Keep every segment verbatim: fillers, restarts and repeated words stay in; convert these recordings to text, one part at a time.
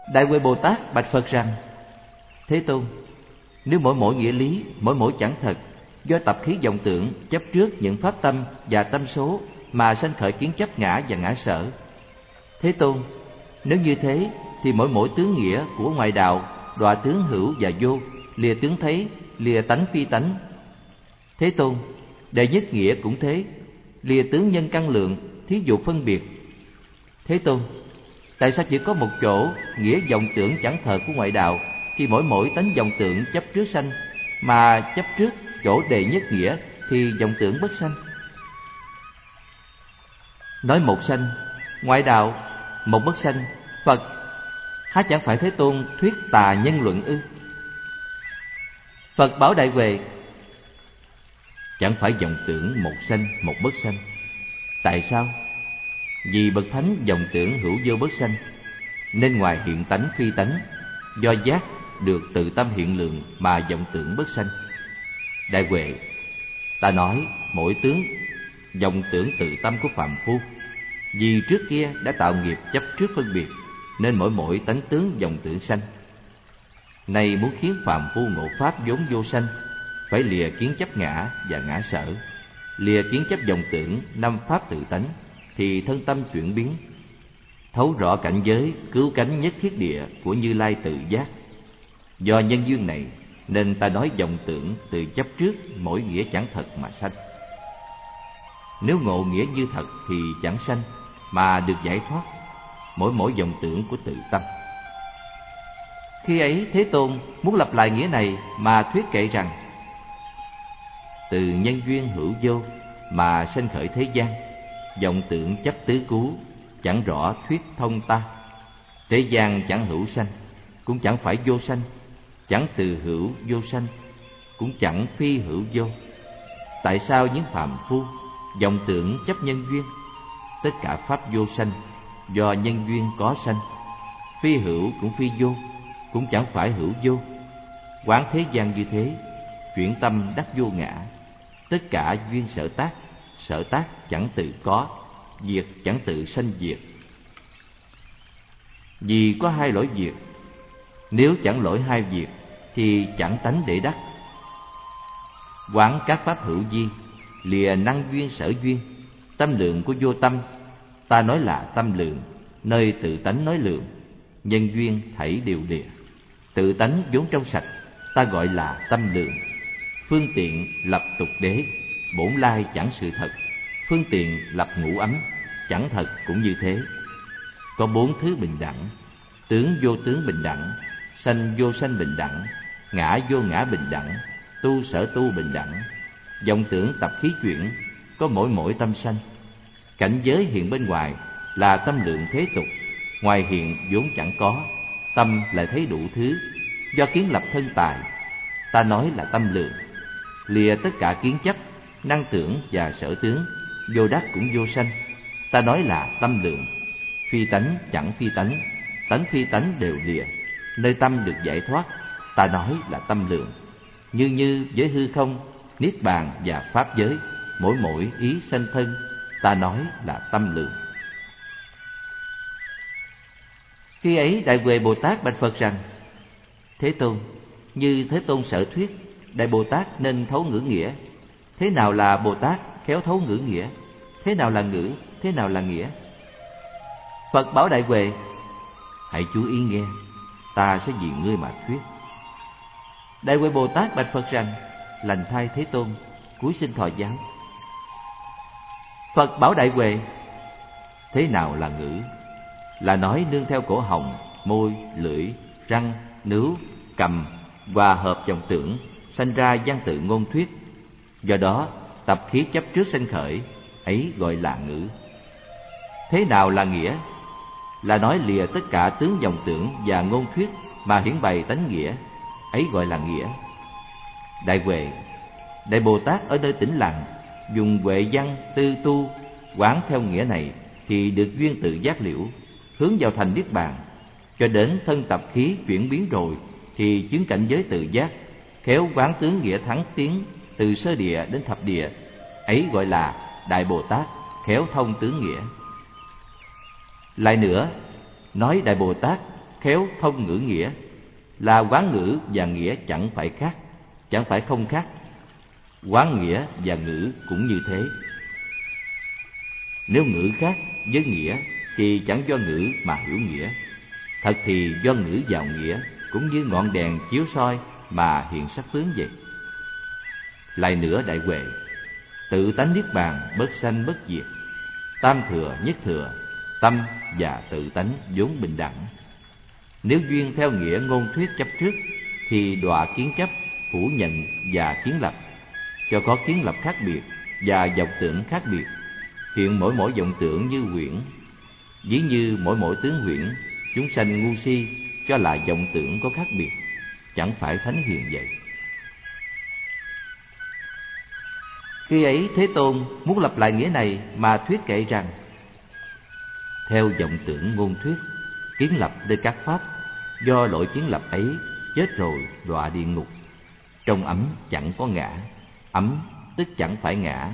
Đại Huệ Bồ Tát bạch Phật rằng: Thế Tôn, nếu mỗi mỗi nghĩa lý, mỗi mỗi chẳng thật, do tập khí vọng tưởng chấp trước những pháp tâm và tâm số mà sanh khởi kiến chấp ngã và ngã sở. Thế Tôn, nếu như thế thì mỗi mỗi tướng nghĩa của ngoại đạo đọa tướng hữu và vô, lìa tướng thấy, lìa tánh phi tánh. Thế Tôn, đệ nhất nghĩa cũng thế, lìa tướng nhân căn lượng, thí dụ phân biệt. Thế Tôn, tại sao chỉ có một chỗ nghĩa vọng tưởng chẳng thờ của ngoại đạo thì mỗi mỗi tánh vọng tưởng chấp trước sanh, mà chấp trước chỗ đệ nhất nghĩa thì vọng tưởng bất sanh? Nói một sanh, ngoại đạo, một bất sanh, Phật, há chẳng phải Thế Tôn thuyết tà nhân luận ư? Phật bảo Đại Huệ: Chẳng phải vọng tưởng một sanh một bất sanh. Tại sao? Vì bậc thánh vọng tưởng hữu vô bất sanh, nên ngoài hiện tánh phi tánh, do giác được tự tâm hiện lượng mà vọng tưởng bất sanh. Đại Huệ, ta nói mỗi tướng vọng tưởng tự tâm của phàm phu, vì trước kia đã tạo nghiệp chấp trước phân biệt, nên mỗi mỗi tánh tướng vọng tưởng sanh. Này muốn khiến phàm phu ngộ pháp vốn vô sanh, phải lìa kiến chấp ngã và ngã sở, lìa kiến chấp vọng tưởng năm pháp tự tánh, thì thân tâm chuyển biến, thấu rõ cảnh giới cứu cánh nhất thiết địa của Như Lai tự giác. Do nhân duyên này nên ta nói vọng tưởng từ chấp trước mỗi nghĩa chẳng thật mà sanh. Nếu ngộ nghĩa như thật thì chẳng sanh, mà được giải thoát mỗi mỗi vọng tưởng của tự tâm. Khi ấy Thế Tôn muốn lặp lại nghĩa này mà thuyết kệ rằng: Từ nhân duyên hữu vô mà sanh khởi thế gian, vọng tưởng chấp tứ cú, chẳng rõ thuyết thông ta. Thế gian chẳng hữu sanh, cũng chẳng phải vô sanh, chẳng từ hữu vô sanh, cũng chẳng phi hữu vô. Tại sao những phàm phu vọng tưởng chấp nhân duyên? Tất cả pháp vô sanh, do nhân duyên có sanh. Phi hữu cũng phi vô, cũng chẳng phải hữu vô. Quán thế gian như thế, chuyển tâm đắc vô ngã. Tất cả duyên sở tác, sở tác chẳng tự có, diệt chẳng tự sanh diệt. Vì có hai lỗi diệt, nếu chẳng lỗi hai việc thì chẳng tánh để đắc. Quán các pháp hữu vi, lìa năng duyên sở duyên. Tâm lượng của vô tâm, ta nói là tâm lượng, nơi tự tánh nói lượng. Nhân duyên thảy đều lìa, tự tánh vốn trong sạch, ta gọi là tâm lượng. Phương tiện lập tục đế, bổn lai chẳng sự thật. Phương tiện lập ngũ ấm, chẳng thật cũng như thế. Có bốn thứ bình đẳng: tướng vô tướng bình đẳng, sanh vô sanh bình đẳng, ngã vô ngã bình đẳng, tu sở tu bình đẳng. Vọng tưởng tập khí chuyển, có mỗi mỗi tâm sanh. Cảnh giới hiện bên ngoài là tâm lượng thế tục, ngoài hiện vốn chẳng có. Tâm lại thấy đủ thứ, do kiến lập thân tài, ta nói là tâm lượng. Lìa tất cả kiến chấp, năng tưởng và sở tướng, vô đắc cũng vô sanh, ta nói là tâm lượng. Phi tánh chẳng phi tánh, tánh phi tánh đều lìa, nơi tâm được giải thoát, ta nói là tâm lượng. Như như với hư không, niết bàn và pháp giới, mỗi mỗi ý sanh thân, ta nói là tâm lượng. Khi ấy Đại Huệ Bồ Tát bạch Phật rằng: Thế Tôn, như Thế Tôn sở thuyết, Đại Bồ Tát nên thấu ngữ nghĩa. Thế nào là Bồ Tát khéo thấu ngữ nghĩa? Thế nào là ngữ? Thế nào là nghĩa? Phật bảo Đại Huệ: Hãy chú ý nghe, ta sẽ vì ngươi mà thuyết. Đại Huệ Bồ Tát bạch Phật rằng: Lành thay Thế Tôn, cúi xin thọ giáo. Phật bảo Đại Huệ: Thế nào là ngữ? Là nói nương theo cổ họng, môi, lưỡi, răng, nướu, cầm, hòa hợp vọng tưởng, sanh ra văn tự ngôn thuyết. Do đó tập khí chấp trước sanh khởi, ấy gọi là ngữ. Thế nào là nghĩa? Là nói lìa tất cả tướng vọng tưởng và ngôn thuyết mà hiển bày tánh nghĩa, ấy gọi là nghĩa. Đại Huệ, Đại Bồ Tát ở nơi tĩnh lặng, dùng huệ văn tư tu, quán theo nghĩa này thì được duyên tự giác liễu, hướng vào thành niết bàn. Cho đến thân tập khí chuyển biến rồi thì chứng cảnh giới tự giác, khéo quán tướng nghĩa thắng tiến từ sơ địa đến thập địa, ấy gọi là Đại Bồ Tát khéo thông tướng nghĩa. Lại nữa, nói Đại Bồ Tát khéo thông ngữ nghĩa, là quán ngữ và nghĩa chẳng phải khác, chẳng phải không khác. Quán nghĩa và ngữ cũng như thế. Nếu ngữ khác với nghĩa thì chẳng do ngữ mà hiểu nghĩa. Thật thì do ngữ vào nghĩa, cũng như ngọn đèn chiếu soi mà hiện sắc tướng vậy. Lại nữa đại huệ, tự tánh niết bàn bất sanh bất diệt, tam thừa nhất thừa, tâm và tự tánh vốn bình đẳng. Nếu duyên theo nghĩa ngôn thuyết chấp trước thì đọa kiến chấp, phủ nhận và kiến lập, cho có kiến lập khác biệt và vọng tưởng khác biệt. Hiện mỗi mỗi vọng tưởng như huyễn, ví như mỗi mỗi tướng huyễn, chúng sanh ngu si cho là vọng tưởng có khác biệt, chẳng phải thánh hiền vậy. Khi ấy Thế Tôn muốn lập lại nghĩa này mà thuyết kệ rằng: theo vọng tưởng ngôn thuyết, kiến lập nơi các pháp, do lỗi kiến lập ấy chết rồi đọa địa ngục. Trong ấm chẳng có ngã, ấm tức chẳng phải ngã,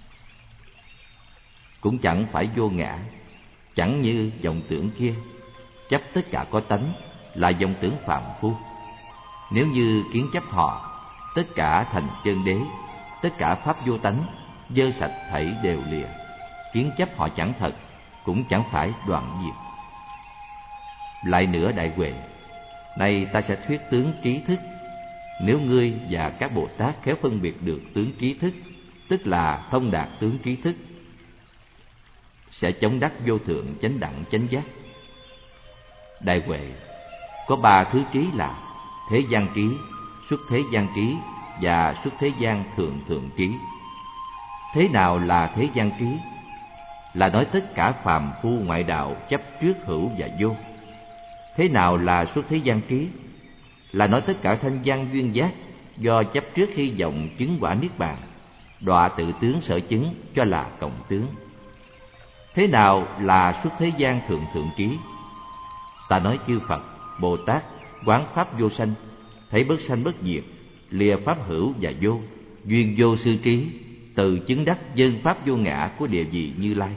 cũng chẳng phải vô ngã. Chẳng như vọng tưởng kia, chấp tất cả có tánh, là vọng tưởng phàm phu. Nếu như kiến chấp họ, tất cả thành chân đế, tất cả pháp vô tánh, dơ sạch thảy đều lìa. Kiến chấp họ chẳng thật, cũng chẳng phải đoạn diệt. Lại nữa đại huệ, nay ta sẽ thuyết tướng trí thức. Nếu ngươi và các Bồ Tát khéo phân biệt được tướng trí thức, tức là thông đạt tướng trí thức, sẽ chống đắc vô thượng chánh đẳng chánh giác. Đại huệ, có ba thứ trí là thế gian trí, xuất thế gian trí và xuất thế gian thượng thượng trí. Thế nào là thế gian trí? Là nói tất cả phàm phu ngoại đạo chấp trước hữu và vô. Thế nào là xuất thế gian trí? Là nói tất cả thanh văn duyên giác do chấp trước hy vọng chứng quả niết bàn, đọa tự tướng sở chứng cho là cộng tướng. Thế nào là xuất thế gian thượng thượng trí? Ta nói chư Phật, Bồ Tát quán pháp vô sanh, thấy bất sanh bất diệt, lìa pháp hữu và vô, duyên vô sư trí, từ chứng đắc dân pháp vô ngã của địa vị Như Lai.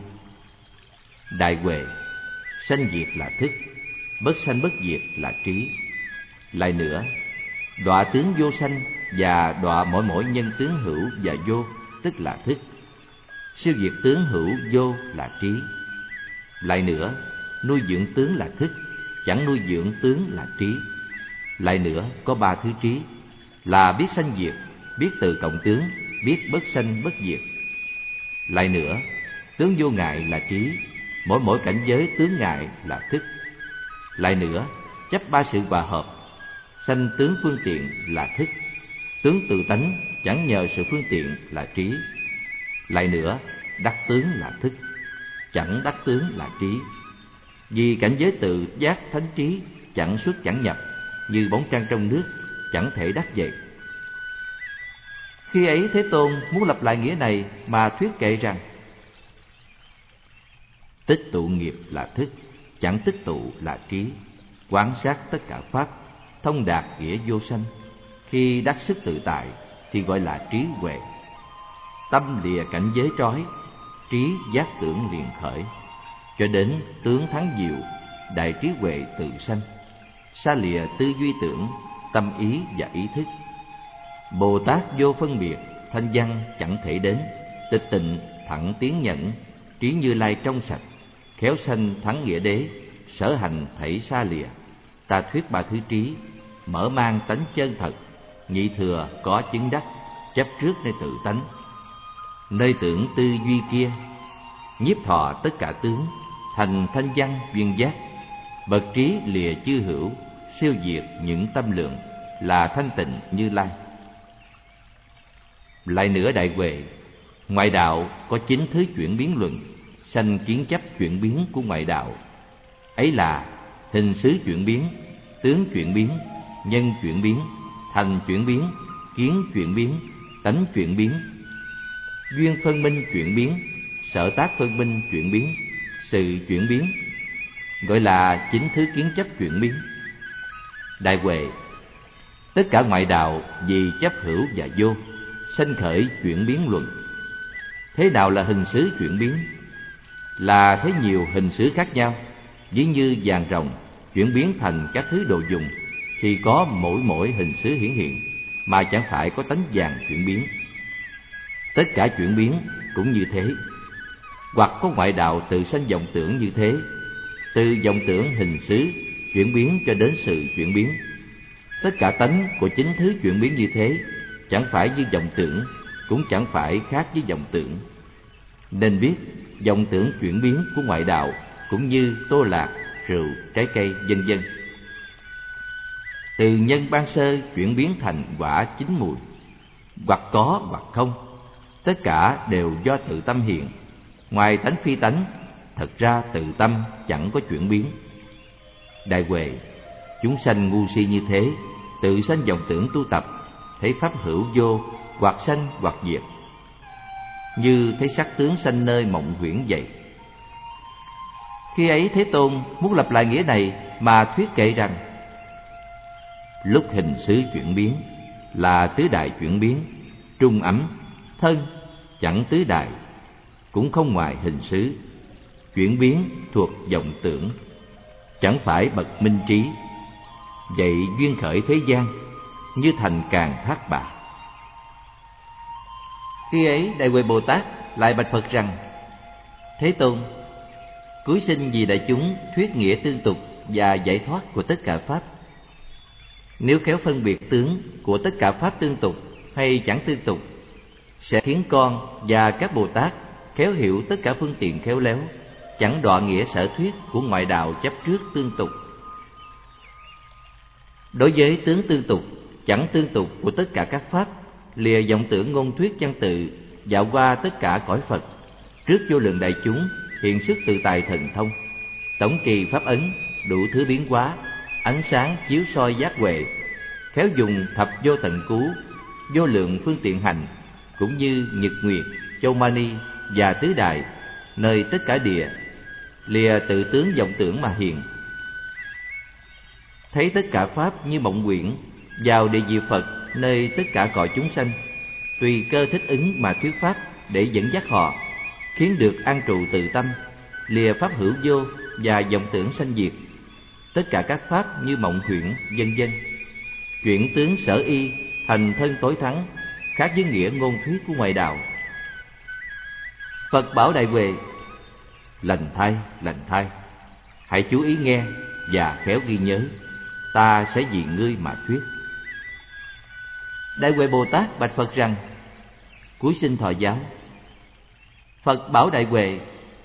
Đại huệ, sanh diệt là thức, bất sanh bất diệt là trí. Lại nữa, đọa tướng vô sanh và đọa mỗi mỗi nhân tướng hữu và vô, tức là thức. Siêu diệt tướng hữu vô là trí. Lại nữa, nuôi dưỡng tướng là thức, chẳng nuôi dưỡng tướng là trí. Lại nữa, có ba thứ trí, là biết sanh diệt, biết từ cộng tướng, biết bất sanh bất diệt. Lại nữa, tướng vô ngại là trí, mỗi mỗi cảnh giới tướng ngại là thức. Lại nữa, chấp ba sự hòa hợp, sanh tướng phương tiện là thức, tướng tự tánh chẳng nhờ sự phương tiện là trí. Lại nữa, đắc tướng là thức, chẳng đắc tướng là trí. Vì cảnh giới tự giác thánh trí chẳng xuất chẳng nhập, như bóng trăng trong nước, chẳng thể đắc vậy. Khi ấy Thế Tôn muốn lập lại nghĩa này mà thuyết kệ rằng: tích tụ nghiệp là thức, chẳng tích tụ là trí. Quán sát tất cả pháp, thông đạt nghĩa vô sanh. Khi đắc sức tự tại thì gọi là trí huệ. Tâm lìa cảnh giới trói, trí giác tưởng liền khởi, cho đến tướng thắng diệu, đại trí huệ tự sanh. Xa lìa tư duy tưởng, tâm ý và ý thức. Bồ Tát vô phân biệt, thanh văn chẳng thể đến. Tịch tịnh thẳng tiến nhẫn, trí Như Lai trong sạch. Khéo sanh thắng nghĩa đế, sở hành thảy xa lìa. Ta thuyết ba thứ trí, mở mang tánh chân thật. Nhị thừa có chứng đắc, chấp trước nơi tự tánh. Nơi tưởng tư duy kia, nhiếp thọ tất cả tướng, thành thanh văn duyên giác. Bậc trí lìa chư hữu, siêu diệt những tâm lượng, là thanh tịnh Như Lai. Lại nữa đại huệ, ngoại đạo có chín thứ chuyển biến luận, sanh kiến chấp chuyển biến của ngoại đạo. Ấy là hình xứ chuyển biến, tướng chuyển biến, nhân chuyển biến, thành chuyển biến, kiến chuyển biến, tánh chuyển biến, duyên phân minh chuyển biến, sở tác phân minh chuyển biến, sự chuyển biến, gọi là chín thứ kiến chấp chuyển biến. Đại huệ, tất cả ngoại đạo vì chấp hữu và vô, sanh khởi chuyển biến luận. Thế nào là hình xứ chuyển biến? Là thấy nhiều hình xứ khác nhau, ví như vàng rồng, chuyển biến thành các thứ đồ dùng, thì có mỗi mỗi hình xứ hiển hiện, mà chẳng phải có tánh vàng chuyển biến. Tất cả chuyển biến cũng như thế. Hoặc có ngoại đạo tự sanh vọng tưởng như thế, từ vọng tưởng hình xứ chuyển biến cho đến sự chuyển biến. Tất cả tánh của chính thứ chuyển biến như thế, chẳng phải như vọng tưởng, cũng chẳng phải khác với vọng tưởng. Nên biết vọng tưởng chuyển biến của ngoại đạo cũng như tô lạc, rượu, trái cây, vân vân. Từ nhân ban sơ chuyển biến thành quả chín mùi, hoặc có hoặc không, tất cả đều do tự tâm hiện. Ngoài tánh phi tánh, thật ra tự tâm chẳng có chuyển biến. Đại Huệ, chúng sanh ngu si như thế, tự sanh vọng tưởng tu tập, thấy pháp hữu vô, hoặc sanh hoặc diệt, như thấy sắc tướng sanh nơi mộng huyễn vậy. Khi ấy Thế Tôn muốn lập lại nghĩa này mà thuyết kệ rằng: lúc hình xứ chuyển biến là tứ đại chuyển biến, trung ấm, thân chẳng tứ đại, cũng không ngoài hình xứ. Chuyển biến thuộc vọng tưởng, chẳng phải bậc minh trí. Vậy duyên khởi thế gian như thành càng thác bạc. Khi ấy Đại Huệ Bồ Tát lại bạch Phật rằng: Thế Tôn, cúi xin vì đại chúng thuyết nghĩa tương tục và giải thoát của tất cả pháp. Nếu khéo phân biệt tướng của tất cả pháp tương tục hay chẳng tương tục, sẽ khiến con và các Bồ Tát khéo hiểu tất cả phương tiện khéo léo, chẳng đọa nghĩa sở thuyết của ngoại đạo chấp trước tương tục. Đối với tướng tương tục, chẳng tương tục của tất cả các pháp, lìa vọng tưởng ngôn thuyết văn tự, dạo qua tất cả cõi Phật, trước vô lượng đại chúng hiện sức tự tài thần thông, tổng trì pháp ấn, đủ thứ biến hóa, ánh sáng chiếu soi giác huệ, khéo dùng thập vô tận cú, vô lượng phương tiện hành, cũng như nhật nguyệt, châu mani và tứ đại, nơi tất cả địa, lìa tự tướng vọng tưởng mà hiện. Thấy tất cả pháp như mộng quyển, vào địa diệu Phật nơi tất cả cõi chúng sanh, tùy cơ thích ứng mà thuyết pháp để dẫn dắt họ, khiến được an trụ tự tâm, lìa pháp hữu vô và vọng tưởng sanh diệt. Tất cả các pháp như mộng huyễn, vân vân, chuyển tướng sở y thành thân tối thắng, khác với nghĩa ngôn thuyết của ngoại đạo. Phật bảo Đại Huệ: lành thay, lành thay, hãy chú ý nghe và khéo ghi nhớ, ta sẽ vì ngươi mà thuyết. Đại Huệ Bồ Tát bạch Phật rằng: cúi xin thọ giáo. Phật bảo Đại Huệ: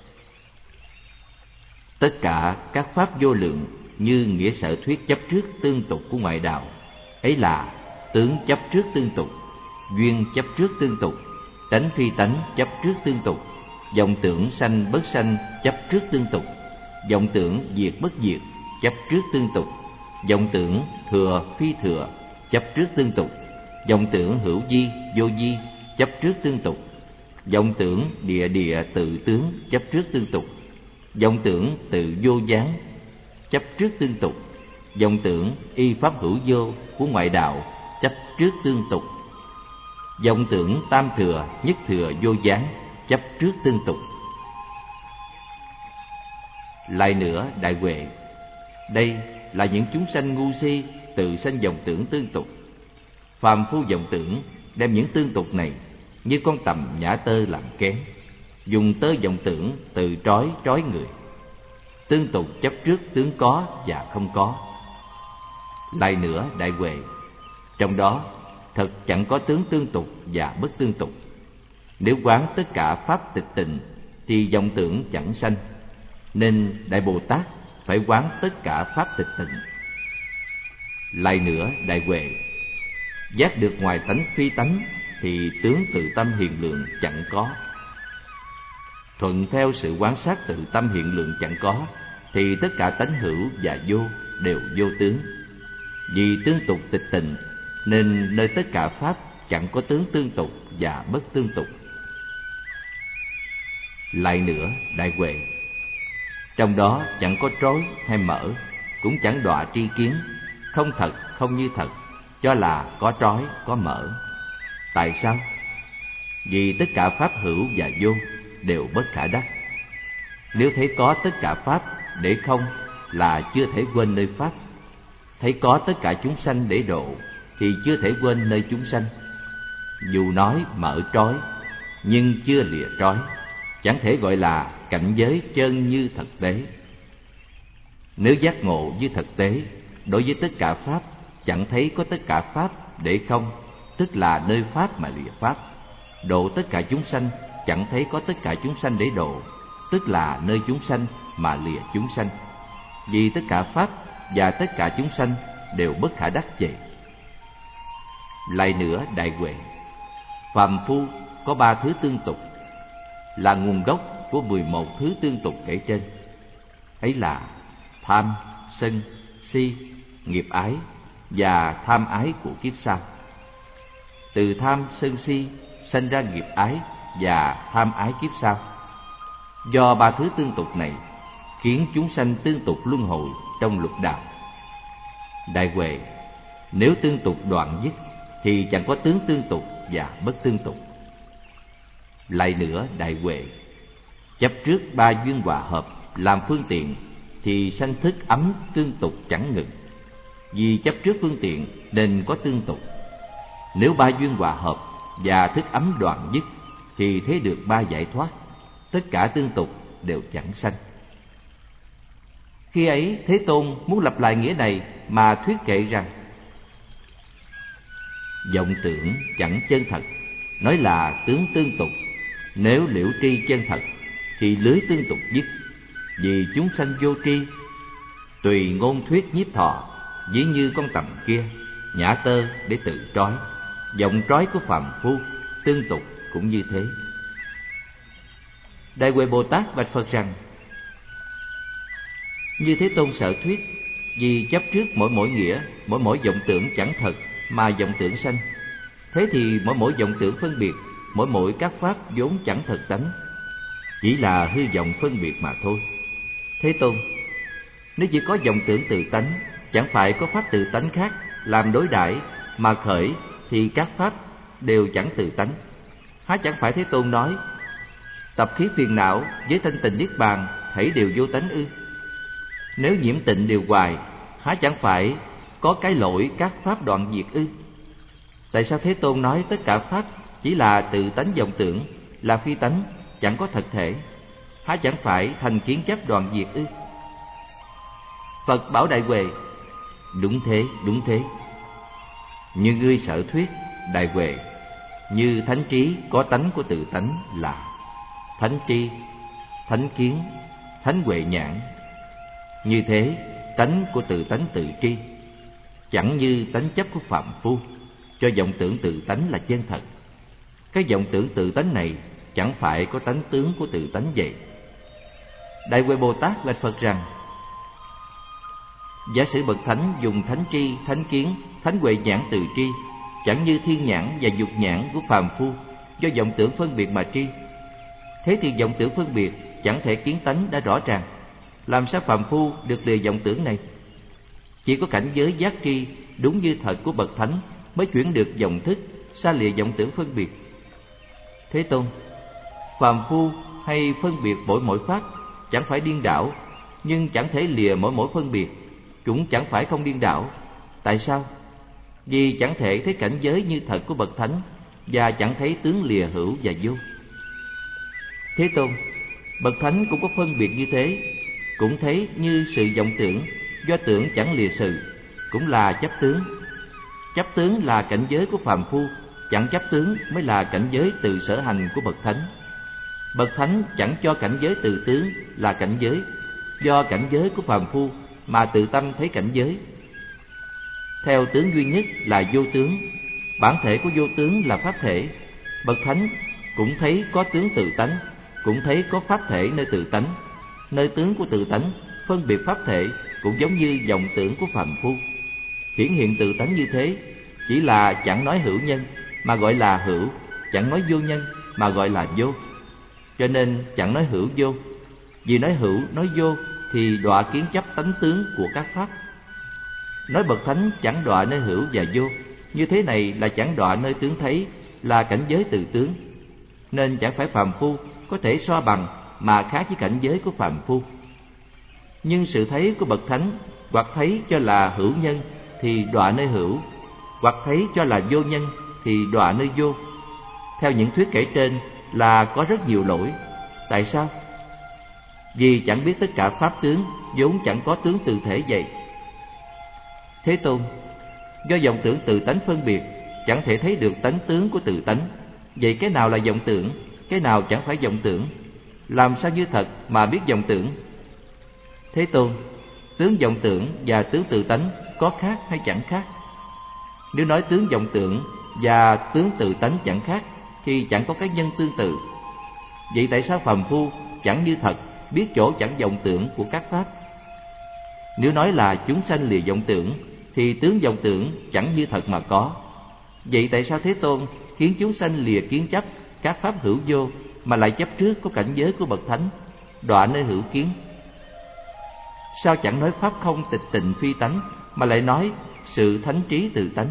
tất cả các pháp vô lượng như nghĩa sở thuyết chấp trước tương tục của ngoại đạo, ấy là tướng chấp trước tương tục, duyên chấp trước tương tục, tánh phi tánh chấp trước tương tục, vọng tưởng sanh bất sanh chấp trước tương tục, vọng tưởng diệt bất diệt chấp trước tương tục, vọng tưởng thừa phi thừa chấp trước tương tục, vọng tưởng hữu vi vô vi chấp trước tương tục, vọng tưởng địa địa tự tướng chấp trước tương tục, vọng tưởng tự vô gián chấp trước tương tục, vọng tưởng y pháp hữu vô của ngoại đạo chấp trước tương tục, vọng tưởng tam thừa nhất thừa vô gián chấp trước tương tục. Lại nữa Đại Huệ, đây là những chúng sanh ngu si tự sanh vọng tưởng tương tục. Phàm phu vọng tưởng đem những tương tục này như con tầm nhả tơ làm kén, dùng tơ vọng tưởng tự trói trói người. Tương tục chấp trước tướng có và không có. Lại nữa Đại Huệ, trong đó thật chẳng có tướng tương tục và bất tương tục. Nếu quán tất cả pháp tịch tịnh thì vọng tưởng chẳng sanh, nên Đại Bồ Tát phải quán tất cả pháp tịch tịnh. Lại nữa Đại Huệ, giác được ngoài tánh phi tánh thì tướng tự tâm hiện lượng chẳng có. Thuận theo sự quán sát tự tâm hiện lượng chẳng có, thì tất cả tánh hữu và vô đều vô tướng. Vì tương tục tịch tịnh, nên nơi tất cả pháp chẳng có tướng tương tục và bất tương tục. Lại nữa Đại Huệ, trong đó chẳng có trói hay mở, cũng chẳng đọa tri kiến, không thật không như thật, cho là có trói có mở. Tại sao? Vì tất cả pháp hữu và vô đều bất khả đắc. Nếu thấy có tất cả pháp để không là chưa thể quên nơi Pháp. Thấy có tất cả chúng sanh để độ thì chưa thể quên nơi chúng sanh. Dù nói mở trói nhưng chưa lìa trói, chẳng thể gọi là cảnh giới chân như thực tế. Nếu giác ngộ như thực tế, đối với tất cả Pháp chẳng thấy có tất cả Pháp để không, tức là nơi Pháp mà lìa Pháp. Độ tất cả chúng sanh chẳng thấy có tất cả chúng sanh để độ, tức là nơi chúng sanh mà lìa chúng sanh. Vì tất cả Pháp và tất cả chúng sanh đều bất khả đắc vậy. Lại nữa đại huệ, phàm phu có ba thứ tương tục, là nguồn gốc của mười một thứ tương tục kể trên. Ấy là tham, sân, si, nghiệp ái và tham ái của kiếp sau. Từ tham, sân, si sanh ra nghiệp ái và tham ái kiếp sau. Do ba thứ tương tục này khiến chúng sanh tương tục luân hồi trong lục đạo. Đại huệ, nếu tương tục đoạn dứt thì chẳng có tướng tương tục và bất tương tục. Lại nữa đại huệ, chấp trước ba duyên hòa hợp làm phương tiện thì sanh thức ấm tương tục chẳng ngừng. Vì chấp trước phương tiện nên có tương tục. Nếu ba duyên hòa hợp và thức ấm đoạn dứt thì thấy được ba giải thoát, tất cả tương tục đều chẳng sanh. Khi ấy Thế Tôn muốn lặp lại nghĩa này mà thuyết kệ rằng: vọng tưởng chẳng chân thật, nói là tướng tương tục. Nếu liễu tri chân thật thì lưới tương tục dứt. Vì chúng sanh vô tri, tùy ngôn thuyết nhiếp thọ, ví như con tầm kia, nhả tơ để tự trói. Vọng trói của phàm phu tương tục cũng như thế. Đại Huệ Bồ Tát bạch Phật rằng: như Thế Tôn sợ thuyết, vì chấp trước mỗi mỗi nghĩa, mỗi mỗi vọng tưởng chẳng thật mà vọng tưởng sanh. Thế thì mỗi mỗi vọng tưởng phân biệt, mỗi mỗi các pháp vốn chẳng thật tánh, chỉ là hư vọng phân biệt mà thôi. Thế Tôn, nếu chỉ có vọng tưởng tự tánh, chẳng phải có pháp tự tánh khác làm đối đãi mà khởi, thì các pháp đều chẳng tự tánh. Há chẳng phải Thế Tôn nói tập khí phiền não với thanh tịnh niết bàn thảy đều vô tánh ư? Nếu nhiễm tịnh điều hoài, há chẳng phải có cái lỗi các pháp đoạn diệt ư? Tại sao Thế Tôn nói tất cả pháp chỉ là tự tánh vọng tưởng, là phi tánh, chẳng có thật thể? Há chẳng phải thành kiến chấp đoạn diệt ư? Phật bảo Đại Huệ: đúng thế, đúng thế. Như ngươi sở thuyết, Đại Huệ, như thánh trí có tánh của tự tánh là thánh tri, thánh kiến, thánh huệ nhãn. Như thế, tánh của tự tánh tự tri, chẳng như tánh chấp của phạm phu, cho vọng tưởng tự tánh là chân thật. Cái vọng tưởng tự tánh này chẳng phải có tánh tướng của tự tánh vậy. Đại Huệ Bồ Tát bạch Phật rằng: giả sử bậc thánh dùng thánh tri, thánh kiến, thánh huệ nhãn tự tri, chẳng như thiên nhãn và dục nhãn của phàm phu, do vọng tưởng phân biệt mà tri. Thế thì vọng tưởng phân biệt chẳng thể kiến tánh đã rõ ràng, làm sao phàm phu được lìa vọng tưởng này? Chỉ có cảnh giới giác tri đúng như thật của bậc thánh mới chuyển được vọng thức, xa lìa vọng tưởng phân biệt. Thế Tôn, phàm phu hay phân biệt mỗi mỗi pháp chẳng phải điên đảo, nhưng chẳng thể lìa mỗi mỗi phân biệt, cũng chẳng phải không điên đảo. Tại sao? Vì chẳng thể thấy cảnh giới như thật của bậc thánh, và chẳng thấy tướng lìa hữu và vô. Thế Tôn, bậc thánh cũng có phân biệt như thế, cũng thấy như sự vọng tưởng, do tưởng chẳng lìa sự, cũng là chấp tướng. Chấp tướng là cảnh giới của phàm phu, chẳng chấp tướng mới là cảnh giới từ sở hành của bậc thánh. Bậc thánh chẳng cho cảnh giới từ tướng là cảnh giới, do cảnh giới của phàm phu mà tự tâm thấy cảnh giới. Theo tướng duy nhất là vô tướng, bản thể của vô tướng là pháp thể. Bậc thánh cũng thấy có tướng tự tánh, cũng thấy có pháp thể nơi tự tánh. Nơi tướng của tự tánh, phân biệt pháp thể cũng giống như vọng tưởng của phàm phu. Hiển hiện tự tánh như thế, chỉ là chẳng nói hữu nhân mà gọi là hữu, chẳng nói vô nhân mà gọi là vô. Cho nên chẳng nói hữu vô, vì nói hữu, nói vô thì đọa kiến chấp tánh tướng của các pháp. Nói bậc thánh chẳng đọa nơi hữu và vô, như thế này là chẳng đọa nơi tướng thấy, là cảnh giới từ tướng. Nên chẳng phải phàm phu có thể so bằng mà khác với cảnh giới của phàm phu. Nhưng sự thấy của bậc thánh, hoặc thấy cho là hữu nhân thì đọa nơi hữu, hoặc thấy cho là vô nhân thì đọa nơi vô. Theo những thuyết kể trên là có rất nhiều lỗi. Tại sao? Vì chẳng biết tất cả pháp tướng vốn chẳng có tướng từ thể vậy. Thế Tôn, do vọng tưởng từ tánh phân biệt, chẳng thể thấy được tánh tướng của từ tánh. Vậy cái nào là vọng tưởng, cái nào chẳng phải vọng tưởng? Làm sao như thật mà biết vọng tưởng? Thế Tôn, tướng vọng tưởng và tướng từ tánh có khác hay chẳng khác? Nếu nói tướng vọng tưởng và tướng từ tánh chẳng khác thì chẳng có cái nhân tương tự. Vậy tại sao phàm phu chẳng như thật biết chỗ chẳng vọng tưởng của các pháp? Nếu nói là chúng sanh lìa vọng tưởng thì tướng vọng tưởng chẳng như thật mà có. Vậy tại sao Thế Tôn khiến chúng sanh lìa kiến chấp các pháp hữu vô mà lại chấp trước có cảnh giới của bậc thánh, đọa nơi hữu kiến? Sao chẳng nói pháp không tịch tịnh phi tánh mà lại nói sự thánh trí từ tánh?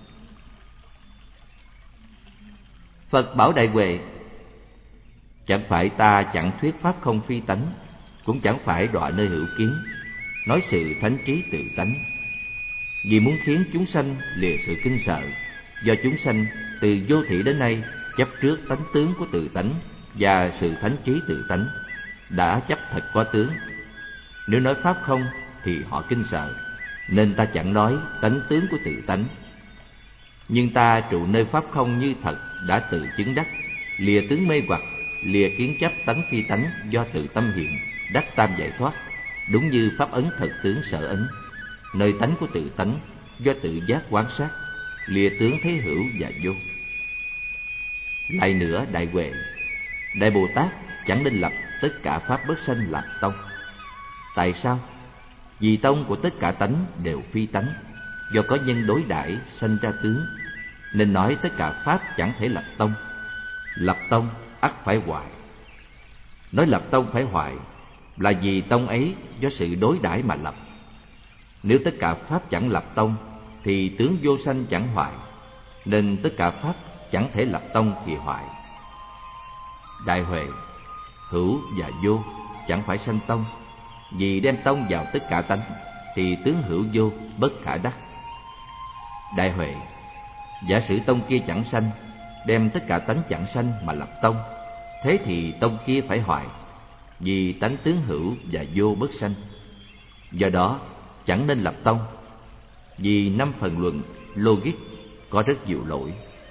Phật bảo Đại Huệ: chẳng phải ta chẳng thuyết pháp không phi tánh, cũng chẳng phải đọa nơi hữu kiến, nói sự thánh trí tự tánh. Vì muốn khiến chúng sanh lìa sự kinh sợ, do chúng sanh từ vô thị đến nay chấp trước tánh tướng của tự tánh và sự thánh trí tự tánh, đã chấp thật có tướng. Nếu nói pháp không thì họ kinh sợ, nên ta chẳng nói tánh tướng của tự tánh. Nhưng ta trụ nơi pháp không như thật đã tự chứng đắc, lìa tướng mê hoặc, lìa kiến chấp tánh phi tánh do tự tâm hiện, đắc tam giải thoát, đúng như pháp ấn thật tướng sở ấn, nơi tánh của tự tánh do tự giác quán sát, lìa tướng thấy hữu và vô. Lại nữa Đại Huệ, Đại Bồ Tát chẳng nên lập tất cả pháp bất sanh làm tông. Tại sao? Vì tông của tất cả tánh đều phi tánh, do có nhân đối đãi sanh ra tướng, nên nói tất cả pháp chẳng thể lập tông. Lập tông ắt phải hoại. Nói lập tông phải hoại là vì tông ấy do sự đối đãi mà lập. Nếu tất cả pháp chẳng lập tông thì tướng vô sanh chẳng hoại, nên tất cả pháp chẳng thể lập tông thì hoại. Đại Huệ, hữu và vô chẳng phải sanh tông, vì đem tông vào tất cả tánh thì tướng hữu vô bất khả đắc. Đại Huệ, giả sử tông kia chẳng sanh, đem tất cả tánh chẳng sanh mà lập tông, thế thì tông kia phải hoại, vì tánh tướng hữu và vô bất sanh. Do đó chẳng nên lập tông, vì năm phần luận logic có rất nhiều lỗi.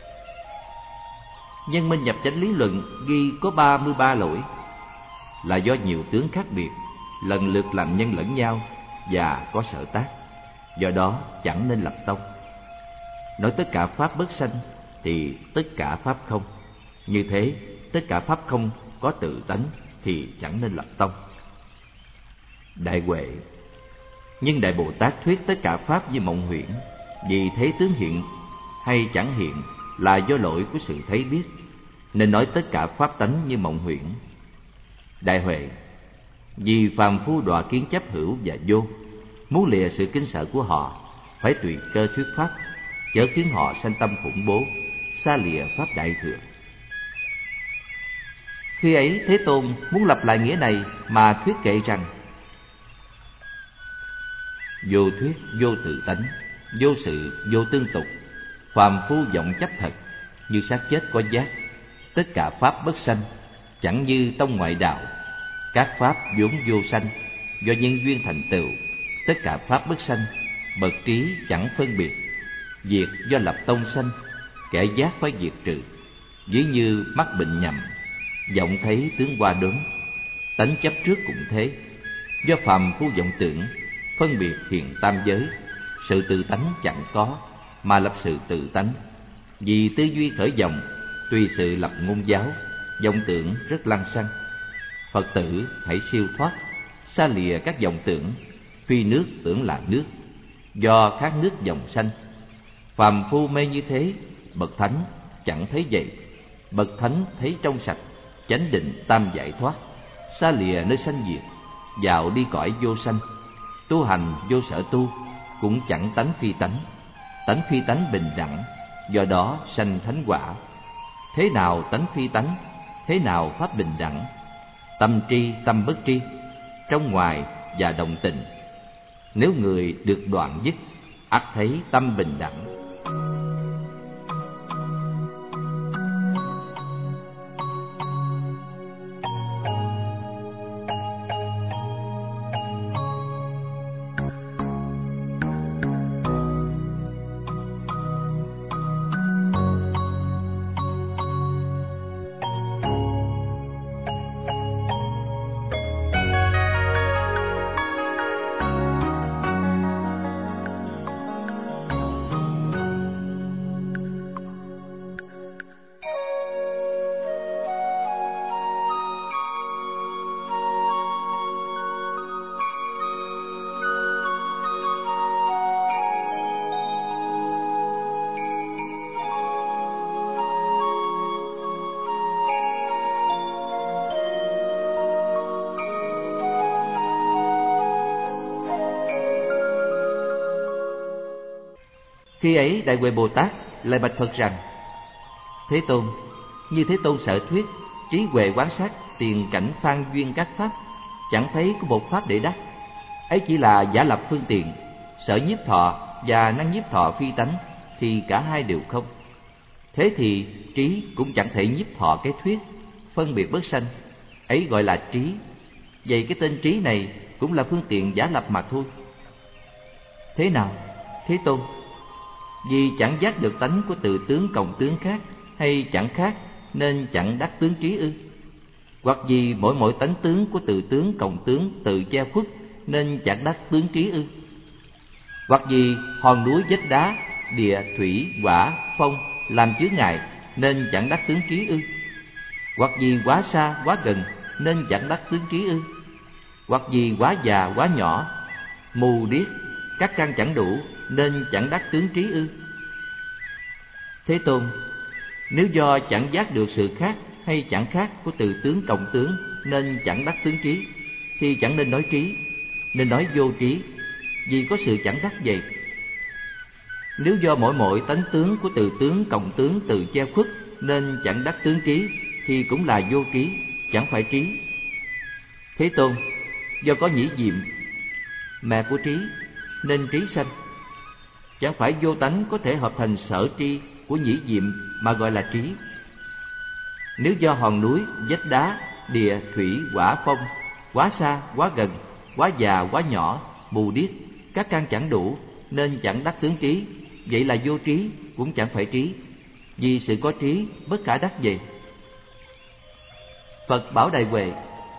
Nhân Minh Nhập Chánh Lý Luận ghi có ba mươi ba lỗi, là do nhiều tướng khác biệt, lần lượt làm nhân lẫn nhau và có sở tác. Do đó chẳng nên lập tông. Nói tất cả pháp bất sanh thì tất cả pháp không. Như thế tất cả pháp không có tự tánh thì chẳng nên lập tông. Đại Huệ, nhưng Đại Bồ Tát thuyết tất cả pháp như mộng huyễn, vì thấy tướng hiện hay chẳng hiện là do lỗi của sự thấy biết, nên nói tất cả pháp tánh như mộng huyễn. Đại Huệ, vì phàm phu đọa kiến chấp hữu và vô, muốn lìa sự kinh sợ của họ, phải tùy cơ thuyết pháp, chớ khiến họ sanh tâm khủng bố, xa lìa pháp đại thừa. Khi ấy Thế Tôn muốn lập lại nghĩa này mà thuyết kệ rằng: vô thuyết, vô tự tánh, vô sự, vô tương tục, phàm phu vọng chấp thật, như xác chết có giác. Tất cả pháp bất sanh, chẳng như tông ngoại đạo. Các pháp vốn vô sanh, do nhân duyên thành tựu. Tất cả pháp bất sanh, bậc trí chẳng phân biệt. Diệt do lập tông sanh, kẻ giác phải diệt trừ. Ví như mắt bệnh nhầm, vọng thấy tướng qua đốm. Tánh chấp trước cũng thế, do phàm phu vọng tưởng, phân biệt hiện tam giới. Sự tự tánh chẳng có, mà lập sự tự tánh. Vì tư duy khởi vọng, tùy sự lập ngôn giáo, vọng tưởng rất lăng xăng. Phật tử hãy siêu thoát, xa lìa các vọng tưởng. Phi nước tưởng là nước, do khác nước dòng sanh. Phàm phu mê như thế, bậc thánh chẳng thấy vậy. Bậc thánh thấy trong sạch, chánh định tam giải thoát, xa lìa nơi sanh diệt, vào đi cõi vô sanh. Tu hành vô sở tu, cũng chẳng tánh phi tánh. Tánh phi tánh bình đẳng, do đó sanh thánh quả. Thế nào tánh phi tánh, thế nào pháp bình đẳng? Tâm tri tâm bất tri, trong ngoài và đồng tình. Nếu người được đoạn dứt, ắt thấy tâm bình đẳng. Khi ấy Đại Huệ Bồ Tát lại bạch Phật rằng: Thế Tôn, như Thế Tôn sở thuyết, trí huệ quán sát tiền cảnh phan duyên các pháp, chẳng thấy có một pháp để đắc. Ấy chỉ là giả lập phương tiện. Sở nhiếp thọ và năng nhiếp thọ phi tánh thì cả hai đều không. Thế thì trí cũng chẳng thể nhiếp thọ cái thuyết phân biệt bất sanh, ấy gọi là trí. Vậy cái tên trí này cũng là phương tiện giả lập mà thôi. Thế nào, Thế Tôn? Vì chẳng giác được tánh của từ tướng cộng tướng khác, hay chẳng khác nên chẳng đắc tướng trí ư? Hoặc vì mỗi mỗi tánh tướng của từ tướng cộng tướng tự che khuất nên chẳng đắc tướng trí ư? Hoặc vì hòn núi vách đá, địa, thủy, hỏa, phong làm chướng ngại nên chẳng đắc tướng trí ư? Hoặc vì quá xa, quá gần nên chẳng đắc tướng trí ư? Hoặc vì quá già, quá nhỏ, mù điếc, các căn chẳng đủ nên chẳng đắc tướng trí ư? Thế Tôn, nếu do chẳng giác được sự khác hay chẳng khác của từ tướng cộng tướng nên chẳng đắc tướng trí, thì chẳng nên nói trí, nên nói vô trí, vì có sự chẳng đắc vậy. Nếu do mỗi mỗi tánh tướng của từ tướng cộng tướng tự che khuất nên chẳng đắc tướng trí, thì cũng là vô trí, chẳng phải trí. Thế Tôn, do có nhĩ diệm, mẹ của trí, nên trí sanh. Chẳng phải vô tánh có thể hợp thành sở tri của nhĩ diệm mà gọi là trí. Nếu do hòn núi, vách đá, địa, thủy, hỏa, phong quá xa, quá gần, quá già, quá nhỏ, mù điếc, các căn chẳng đủ nên chẳng đắc tướng trí, vậy là vô trí, cũng chẳng phải trí, vì sự có trí bất khả đắc vậy. Phật bảo Đại Huệ: